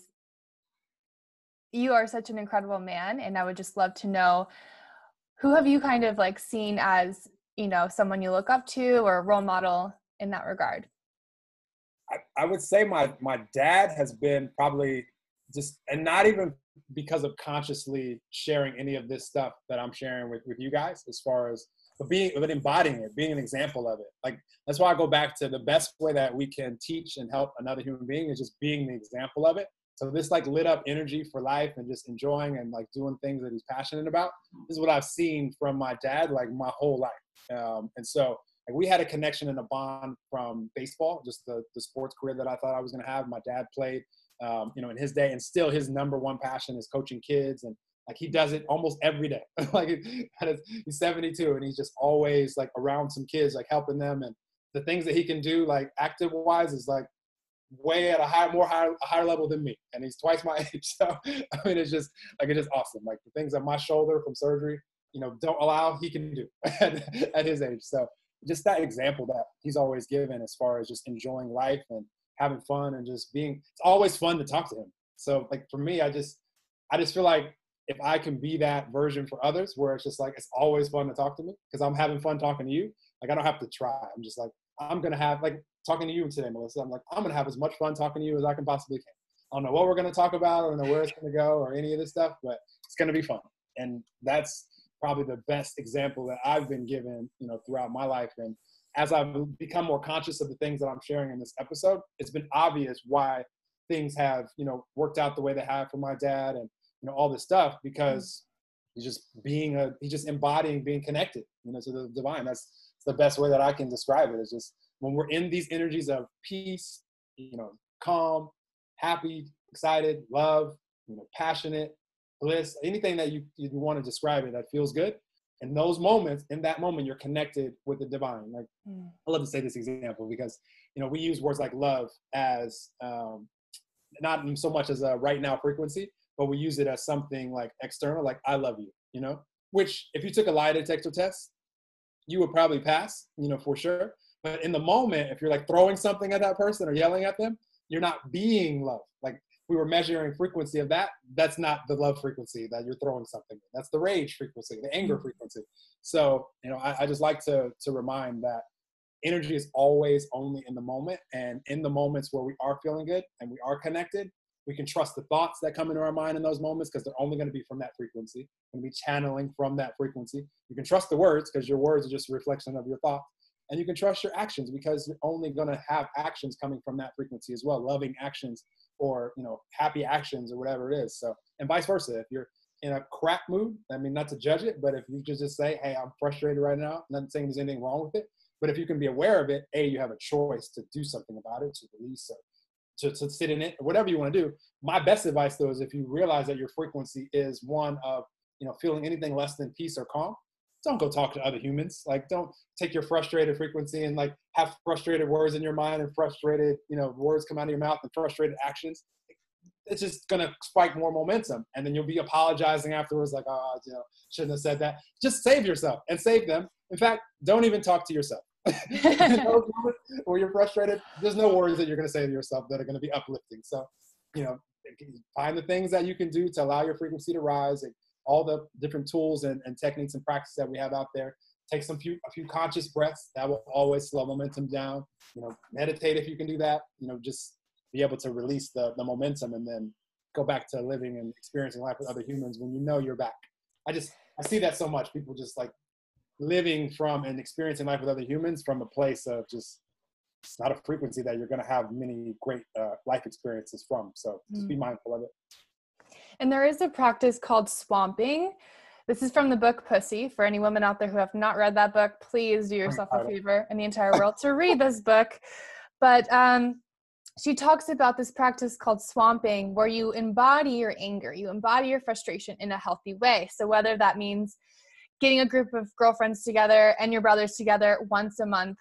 you are such an incredible man, and I would just love to know, who have you kind of like seen as, you know, someone you look up to or a role model in that regard? I, I would say my, my dad has been probably just, and not even because of consciously sharing any of this stuff that I'm sharing with, with you guys, as far as, but being, but embodying it, being an example of it. Like, that's why I go back to the best way that we can teach and help another human being is just being the example of it. So this like lit up energy for life and just enjoying and like doing things that he's passionate about, this is what I've seen from my dad, like my whole life. Um, and so like, we had a connection and a bond from baseball, just the, the sports career that I thought I was going to have. My dad played, um, you know, in his day, and still his number one passion is coaching kids. And like, he does it almost every day. Like he's seventy-two and he's just always like around some kids, like helping them. And the things that he can do, like active wise, is like, way at a higher, more higher, a higher level than me, and he's twice my age. So I mean, it's just like it's just awesome. Like the things on my shoulder from surgery, you know, don't allow, he can do at, at his age. So just that example that he's always given as far as just enjoying life and having fun and just being. It's always fun to talk to him. So like for me, I just I just feel like if I can be that version for others, where it's just like it's always fun to talk to me because I'm having fun talking to you. Like I don't have to try. I'm just like I'm gonna have like. Talking to you today, Melissa, I'm like, I'm going to have as much fun talking to you as I can possibly can. I don't know what we're going to talk about. I don't know where it's going to go or any of this stuff, but it's going to be fun. And that's probably the best example that I've been given, you know, throughout my life. And as I've become more conscious of the things that I'm sharing in this episode, it's been obvious why things have, you know, worked out the way they have for my dad and, you know, all this stuff, because he's just being a, he's just embodying being connected, you know, to the divine. That's, that's the best way that I can describe it. Is just, when we're in these energies of peace, you know, calm, happy, excited, love, you know, passionate, bliss, anything that you, you want to describe it that feels good. In those moments, in that moment, you're connected with the divine. Like, mm. I love to say this example because, you know, we use words like love as um, not so much as a right now frequency, but we use it as something like external, like I love you, you know, which if you took a lie detector test, you would probably pass, you know, for sure. But in the moment, if you're like throwing something at that person or yelling at them, you're not being love. Like we were measuring frequency of that. That's not the love frequency that you're throwing something. That's the rage frequency, the anger frequency. So, you know, I, I just like to, to remind that energy is always only in the moment. And in the moments where we are feeling good and we are connected, we can trust the thoughts that come into our mind in those moments because they're only going to be from that frequency. We're going to be channeling from that frequency. You can trust the words because your words are just a reflection of your thoughts. And you can trust your actions because you're only going to have actions coming from that frequency as well, loving actions or, you know, happy actions or whatever it is. So, and vice versa. If you're in a crap mood, I mean, not to judge it, but if you just, just say, hey, I'm frustrated right now, I'm not saying there's anything wrong with it, but if you can be aware of it, A, you have a choice to do something about it, to release it, to, to sit in it, whatever you want to do. My best advice though is if you realize that your frequency is one of, you know, feeling anything less than peace or calm, don't go talk to other humans. Like, don't take your frustrated frequency and like have frustrated words in your mind and frustrated, you know, words come out of your mouth and frustrated actions. It's just going to spike more momentum. And then you'll be apologizing afterwards. Like, oh, you know, shouldn't have said that. Just save yourself and save them. In fact, don't even talk to yourself. Or you're frustrated. There's no words that you're going to say to yourself that are going to be uplifting. So, you know, find the things that you can do to allow your frequency to rise, and all the different tools and, and techniques and practices that we have out there. Take some few, a few conscious breaths. That will always slow momentum down. You know, meditate if you can do that. You know, just be able to release the, the momentum and then go back to living and experiencing life with other humans when you know you're back. I just, I see that so much. People just like living from and experiencing life with other humans from a place of just, it's not a frequency that you're going to have many great uh, life experiences from. So just be mindful of it. And there is a practice called swamping. This is from the book Pussy. For any women out there who have not read that book, please do yourself a favor and the entire world to read this book. But um, she talks about this practice called swamping, where you embody your anger, you embody your frustration in a healthy way. So whether that means getting a group of girlfriends together and your brothers together once a month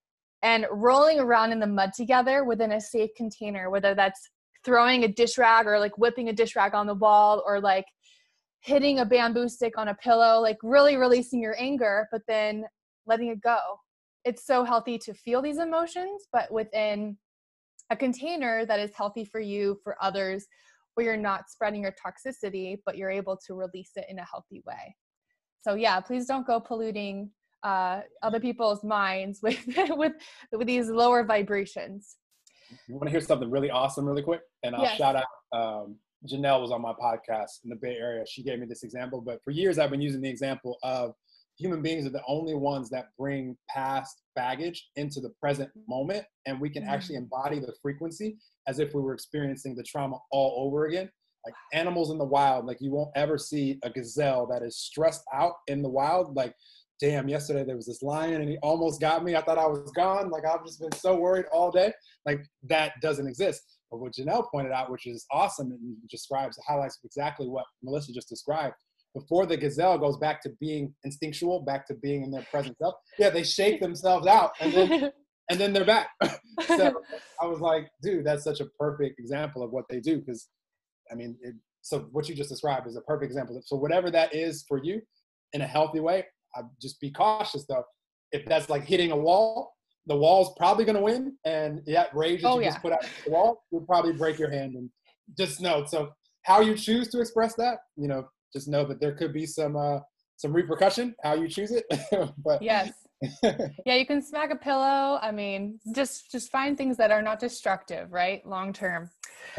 and rolling around in the mud together within a safe container, whether that's throwing a dish rag or like whipping a dish rag on the wall or like hitting a bamboo stick on a pillow, like really releasing your anger, but then letting it go. It's so healthy to feel these emotions, but within a container that is healthy for you, for others, where you're not spreading your toxicity, but you're able to release it in a healthy way. So yeah, please don't go polluting uh, other people's minds with, with, with these lower vibrations. You want to hear something really awesome really quick? And I'll yes. shout out, um, Janelle was on my podcast in the Bay Area. She gave me this example, but for years I've been using the example of human beings are the only ones that bring past baggage into the present moment. And we can mm-hmm. actually embody the frequency as if we were experiencing the trauma all over again. Like animals in the wild, like you won't ever see a gazelle that is stressed out in the wild. Like, damn, yesterday there was this lion and he almost got me. I thought I was gone. Like, I've just been so worried all day. Like, that doesn't exist. But what Janelle pointed out, which is awesome and describes, highlights exactly what Melissa just described. Before the gazelle goes back to being instinctual, back to being in their present self, yeah, they shake themselves out. And then and then they're back. So I was like, dude, that's such a perfect example of what they do. Because, I mean, it, so what you just described is a perfect example. So whatever that is for you in a healthy way, I just be cautious though. If that's like hitting a wall, the wall's probably going to win. And that rage that Oh, you yeah. just put out the wall will probably break your hand. And just know, so how you choose to express that, you know, just know that there could be some, uh, some repercussion, how you choose it. But Yes. Yeah, you can smack a pillow. I mean, just just find things that are not destructive, right? Long term.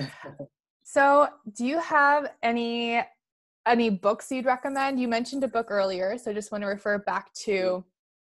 So, do you have any any books you'd recommend? You mentioned a book earlier, so I just want to refer back to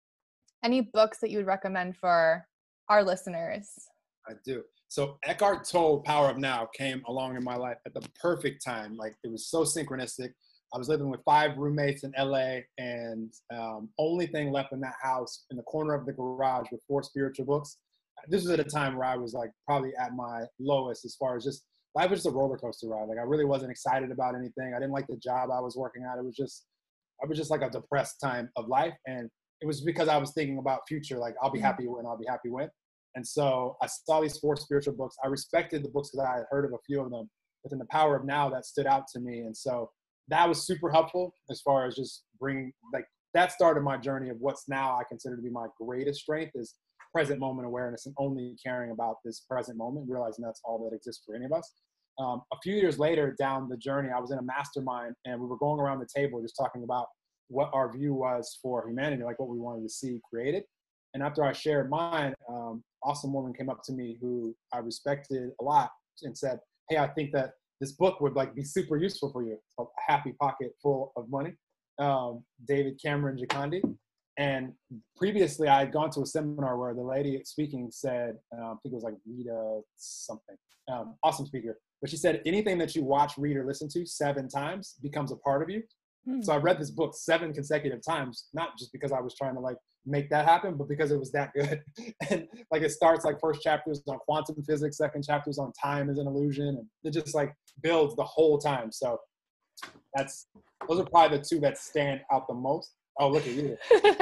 any books that you would recommend for our listeners. I do. So Eckhart Tolle, Power of Now, came along in my life at the perfect time. Like, it was so synchronistic. I was living with five roommates in L A, and um, only thing left in that house in the corner of the garage were four spiritual books. This was at a time where I was like probably at my lowest as far as just life was just a roller coaster ride. Like, I really wasn't excited about anything. I didn't like the job I was working at. It was just, I was just like a depressed time of life. And it was because I was thinking about future, like I'll be happy when, I'll be happy when. And so I saw these four spiritual books. I respected the books because I had heard of a few of them, but then the Power of Now, that stood out to me. And so that was super helpful as far as just bringing, like, that started my journey of what's now I consider to be my greatest strength is present moment awareness and only caring about this present moment, realizing that's all that exists for any of us. Um, a few years later down the journey, I was in a mastermind and we were going around the table just talking about what our view was for humanity, like what we wanted to see created. And after I shared mine, um, awesome woman came up to me who I respected a lot and said, hey, I think that this book would like be super useful for you. It's called A Happy Pocket Full of Money, um, David Cameron Gikandi. And previously I had gone to a seminar where the lady speaking said, uh, I think it was like Rita something, um, awesome speaker. But she said, anything that you watch, read, or listen to seven times becomes a part of you. Mm. So I read this book seven consecutive times, not just because I was trying to like make that happen, but because it was that good. And like it starts like first chapters on quantum physics, second chapters on time is an illusion. And it just like builds the whole time. So that's, those are probably the two that stand out the most. Oh, look at you.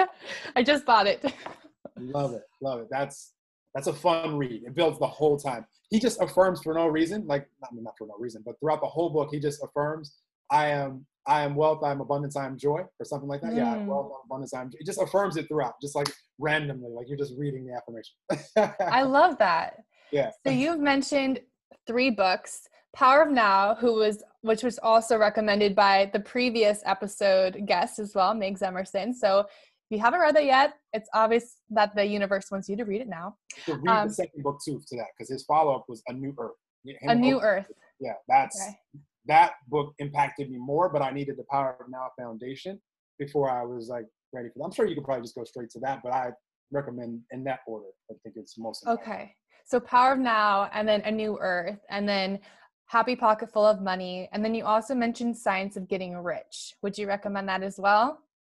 I just bought it. Love it. Love it. That's, that's a fun read. It builds the whole time. He just affirms for no reason, like, I mean, not for no reason, but throughout the whole book, he just affirms, I am, I am wealth, I am abundance, I am joy, or something like that. Mm. Yeah, I am wealth, I am abundance, I am joy. It just affirms it throughout, just like randomly, like you're just reading the affirmation. I love that. Yeah. So you've mentioned three books, Power of Now, who was, which was also recommended by the previous episode guest as well, Meg Emerson. So if you haven't read that yet, it's obvious that the universe wants you to read it now. To read um, the second book too to that, because his follow-up was A New Earth. Him A New Oprah. Earth. Yeah, that's okay. That book impacted me more, but I needed the Power of Now foundation before I was like ready for that. I'm sure you could probably just go straight to that, but I recommend in that order. I think it's most important. Okay. So Power of Now, and then A New Earth, and then Happy Pocket Full of Money. And then you also mentioned Science of Getting Rich. Would you recommend that as well?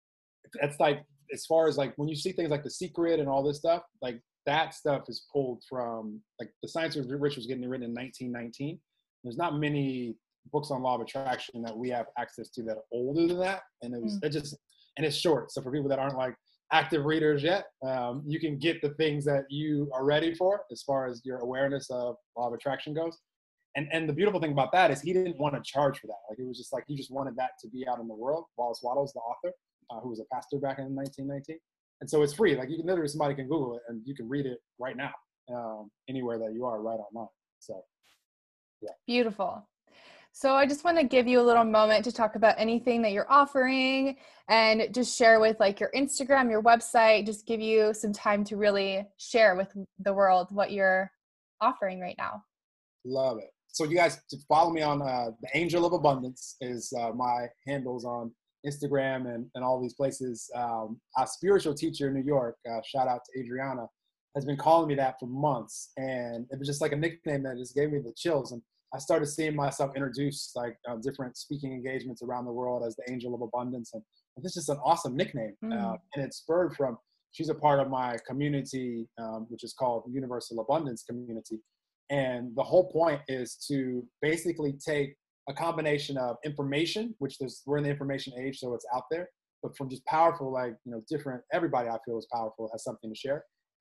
It's like, as far as like, when you see things like The Secret and all this stuff, like that stuff is pulled from, like the Science of Rich was getting written in nineteen nineteen. There's not many books on law of attraction that we have access to that are older than that. And it was, mm. it just, and it's short. So for people that aren't like active readers yet, um, you can get the things that you are ready for as far as your awareness of law of attraction goes. And and the beautiful thing about that is he didn't want to charge for that. Like it was just like, he just wanted that to be out in the world. Wallace Wattles, the author, uh, who was a pastor back in nineteen nineteen. And so it's free. Like you can literally, somebody can Google it and you can read it right now, um, anywhere that you are right online. So, yeah. Beautiful. So I just want to give you a little moment to talk about anything that you're offering and just share with like your Instagram, your website, just give you some time to really share with the world what you're offering right now. Love it. So you guys follow me on uh, the Angel of Abundance is uh, my handles on Instagram and, and all these places. Um, a spiritual teacher in New York, uh, shout out to Adriana, has been calling me that for months. And it was just like a nickname that just gave me the chills. And I started seeing myself introduced like uh, different speaking engagements around the world as the Angel of Abundance. And this is just an awesome nickname. Mm. Uh, and it spurred from, she's a part of my community, um, which is called Universal Abundance Community. And the whole point is to basically take a combination of information, which there's, we're in the information age, so it's out there, but from just powerful, like, you know, different, everybody I feel is powerful, has something to share.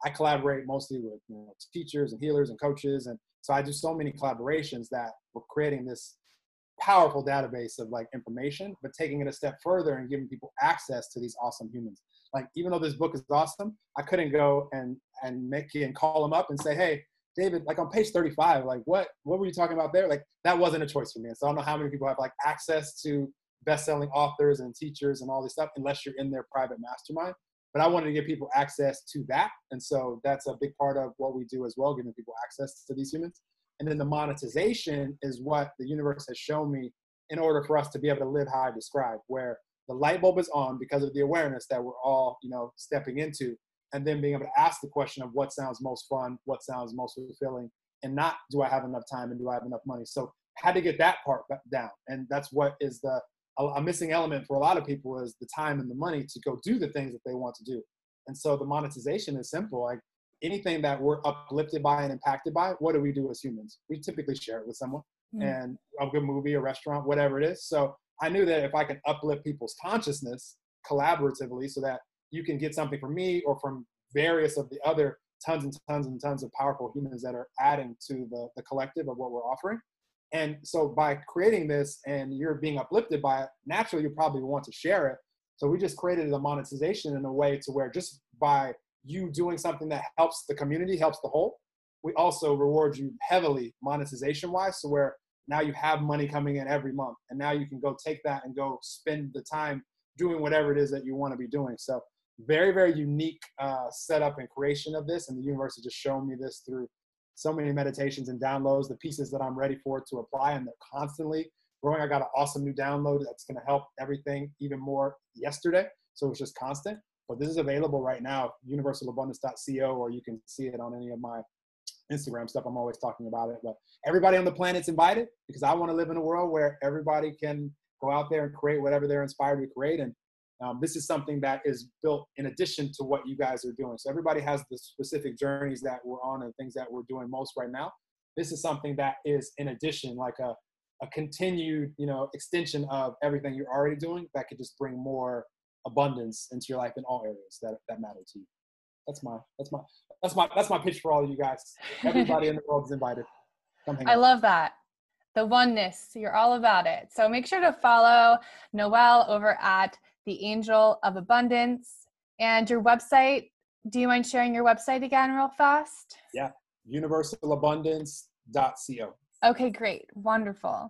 I collaborate mostly with, you know, teachers and healers and coaches. And so I do so many collaborations that we're creating this powerful database of like information, but taking it a step further and giving people access to these awesome humans. Like, even though this book is awesome, I couldn't go and, and make and call them up and say, hey, David, like on page thirty-five, like what, what were you talking about there? Like, that wasn't a choice for me. And so I don't know how many people have like access to best-selling authors and teachers and all this stuff, unless you're in their private mastermind. But I wanted to give people access to that. And so that's a big part of what we do as well, giving people access to these humans. And then the monetization is what the universe has shown me in order for us to be able to live how I described, where the light bulb is on because of the awareness that we're all, you know, stepping into, and then being able to ask the question of what sounds most fun, what sounds most fulfilling, and not do I have enough time and do I have enough money? So had to get that part down. And that's what is the, a, a missing element for a lot of people is the time and the money to go do the things that they want to do. And so the monetization is simple. Like, anything that we're uplifted by and impacted by, what do we do as humans? We typically share it with someone, mm. and a good movie, a restaurant, whatever it is. So I knew that if I can uplift people's consciousness collaboratively so that you can get something from me or from various of the other tons and tons and tons of powerful humans that are adding to the, the collective of what we're offering. And so by creating this and you're being uplifted by it, naturally you probably want to share it. So we just created the monetization in a way to where just by you doing something that helps the community, helps the whole, we also reward you heavily monetization wise. So where now you have money coming in every month, and now you can go take that and go spend the time doing whatever it is that you want to be doing. So very, very unique uh, setup and creation of this. And the universe has just shown me this through so many meditations and downloads, the pieces that I'm ready for to apply, and they're constantly growing. I got an awesome new download that's going to help everything even more yesterday. So it's just constant. But this is available right now, universal abundance dot co, or you can see it on any of my Instagram stuff. I'm always talking about it. But everybody on the planet's invited, because I want to live in a world where everybody can go out there and create whatever they're inspired to create. And um, this is something that is built in addition to what you guys are doing. So everybody has the specific journeys that we're on and things that we're doing most right now. This is something that is in addition, like a, a continued, you know, extension of everything you're already doing that could just bring more abundance into your life in all areas that, that matter to you. That's my, that's my, that's my, that's my pitch for all of you guys. Everybody in the world is invited. Come hang I out. love that. The oneness, you're all about it. So make sure to follow Noel over at the Angel of Abundance, and your website. Do you mind sharing your website again real fast? Yeah. universal abundance dot co. Okay, great. Wonderful.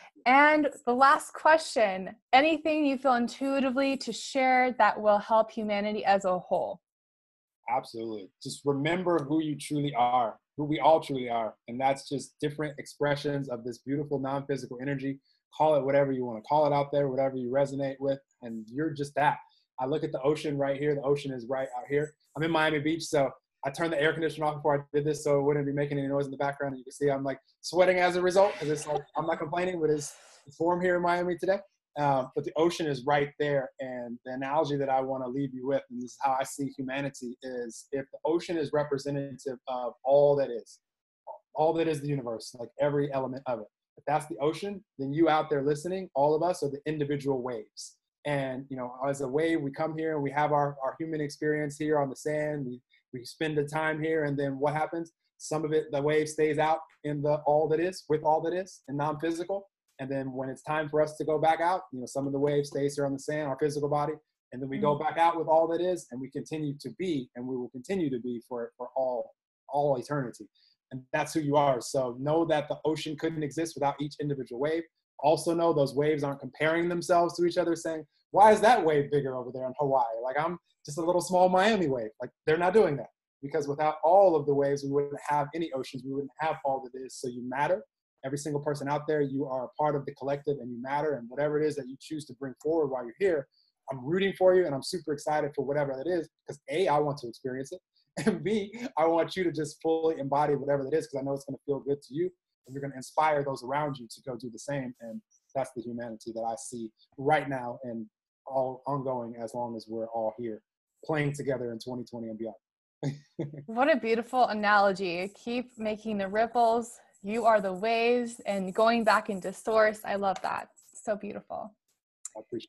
And the last question, anything you feel intuitively to share that will help humanity as a whole? Absolutely. Just remember who you truly are, who we all truly are. And that's just different expressions of this beautiful non-physical energy. Call it whatever you want to call it out there, whatever you resonate with. And you're just that. I look at the ocean right here. The ocean is right out here. I'm in Miami Beach, so I turned the air conditioner off before I did this so it wouldn't be making any noise in the background. And you can see I'm like sweating as a result, because it's like, I'm not complaining, but it's, it's warm here in Miami today. Um, but the ocean is right there. And the analogy that I want to leave you with, and this is how I see humanity, is if the ocean is representative of all that is, all that is the universe, like every element of it. If that's the ocean, then you out there listening, all of us are the individual waves. And, you know, as a wave, we come here and we have our, our human experience here on the sand. We, we spend the time here, and then what happens? Some of it, the wave stays out in the all that is, with all that is, and non-physical. And then when it's time for us to go back out, you know, some of the wave stays here on the sand, our physical body, and then we go back out with all that is, and we continue to be, and we will continue to be for, for all, all eternity. And that's who you are. So know that the ocean couldn't exist without each individual wave. Also know those waves aren't comparing themselves to each other, saying, why is that wave bigger over there in Hawaii? Like, I'm just a little small Miami wave. Like, they're not doing that, because without all of the waves, we wouldn't have any oceans. We wouldn't have all that is. So you matter. Every single person out there, you are a part of the collective, and you matter. And whatever it is that you choose to bring forward while you're here, I'm rooting for you, and I'm super excited for whatever that is, because A, I want to experience it, and B, I want you to just fully embody whatever that is, because I know it's going to feel good to you, and you're going to inspire those around you to go do the same. And that's the humanity that I see right now and all ongoing, as long as we're all here playing together in twenty twenty and beyond. What a beautiful analogy. Keep making the ripples. You are the waves, and going back into source. I love that. So beautiful. I appreciate you.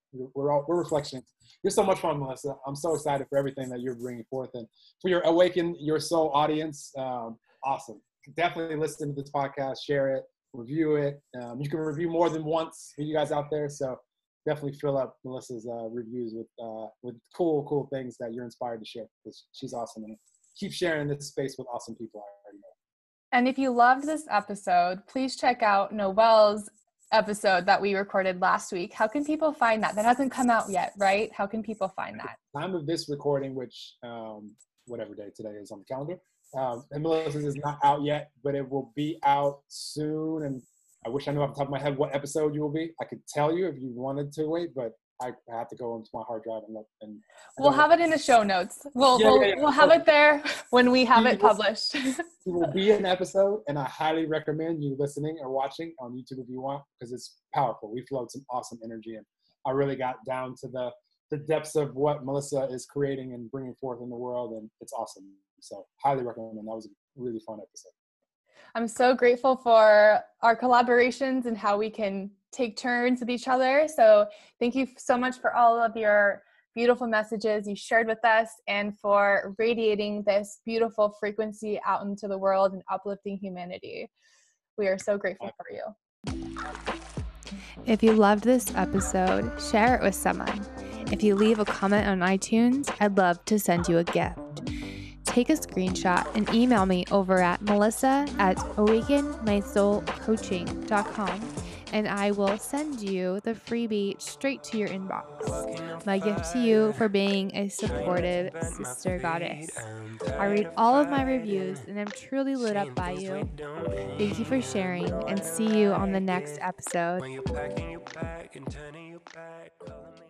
We're, we're all we're reflections. You're so much fun, Melissa. I'm so excited for everything that you're bringing forth, and for your Awaken Your Soul audience. Um, awesome. Definitely listen to this podcast, share it, review it. Um, you can review more than once for you guys out there. So definitely fill up Melissa's uh, reviews with uh, with cool, cool things that you're inspired to share, because she's awesome, and keep sharing this space with awesome people. I already know. And if you loved this episode, please check out Noelle's episode that we recorded last week. How can people find that? That hasn't come out yet, right? How can people find that? Time of this recording, which um, whatever day today is on the calendar, um, and Melissa's is not out yet, but it will be out soon. And I wish I knew off the top of my head what episode you will be. I could tell you if you wanted to wait, but I have to go into my hard drive and look. And we'll have it in the show notes. We'll yeah, we'll, yeah, yeah. we'll have it there when we have it published. It will be an episode, and I highly recommend you listening or watching on YouTube if you want, because it's powerful. We flowed some awesome energy, and I really got down to the the depths of what Melissa is creating and bringing forth in the world, and it's awesome. So highly recommend. That was a really fun episode. I'm so grateful for our collaborations and how we can take turns with each other. So thank you so much for all of your beautiful messages you shared with us, and for radiating this beautiful frequency out into the world and uplifting humanity. We are so grateful for you. If you loved this episode, share it with someone. If you leave a comment on iTunes, I'd love to send you a gift. Take a screenshot and email me over at melissa at awaken my soul coaching dot com, and I will send you the freebie straight to your inbox. My gift to you for being a supportive sister goddess. I read all of my reviews and I'm truly lit up by you. Thank you for sharing, and see you on the next episode.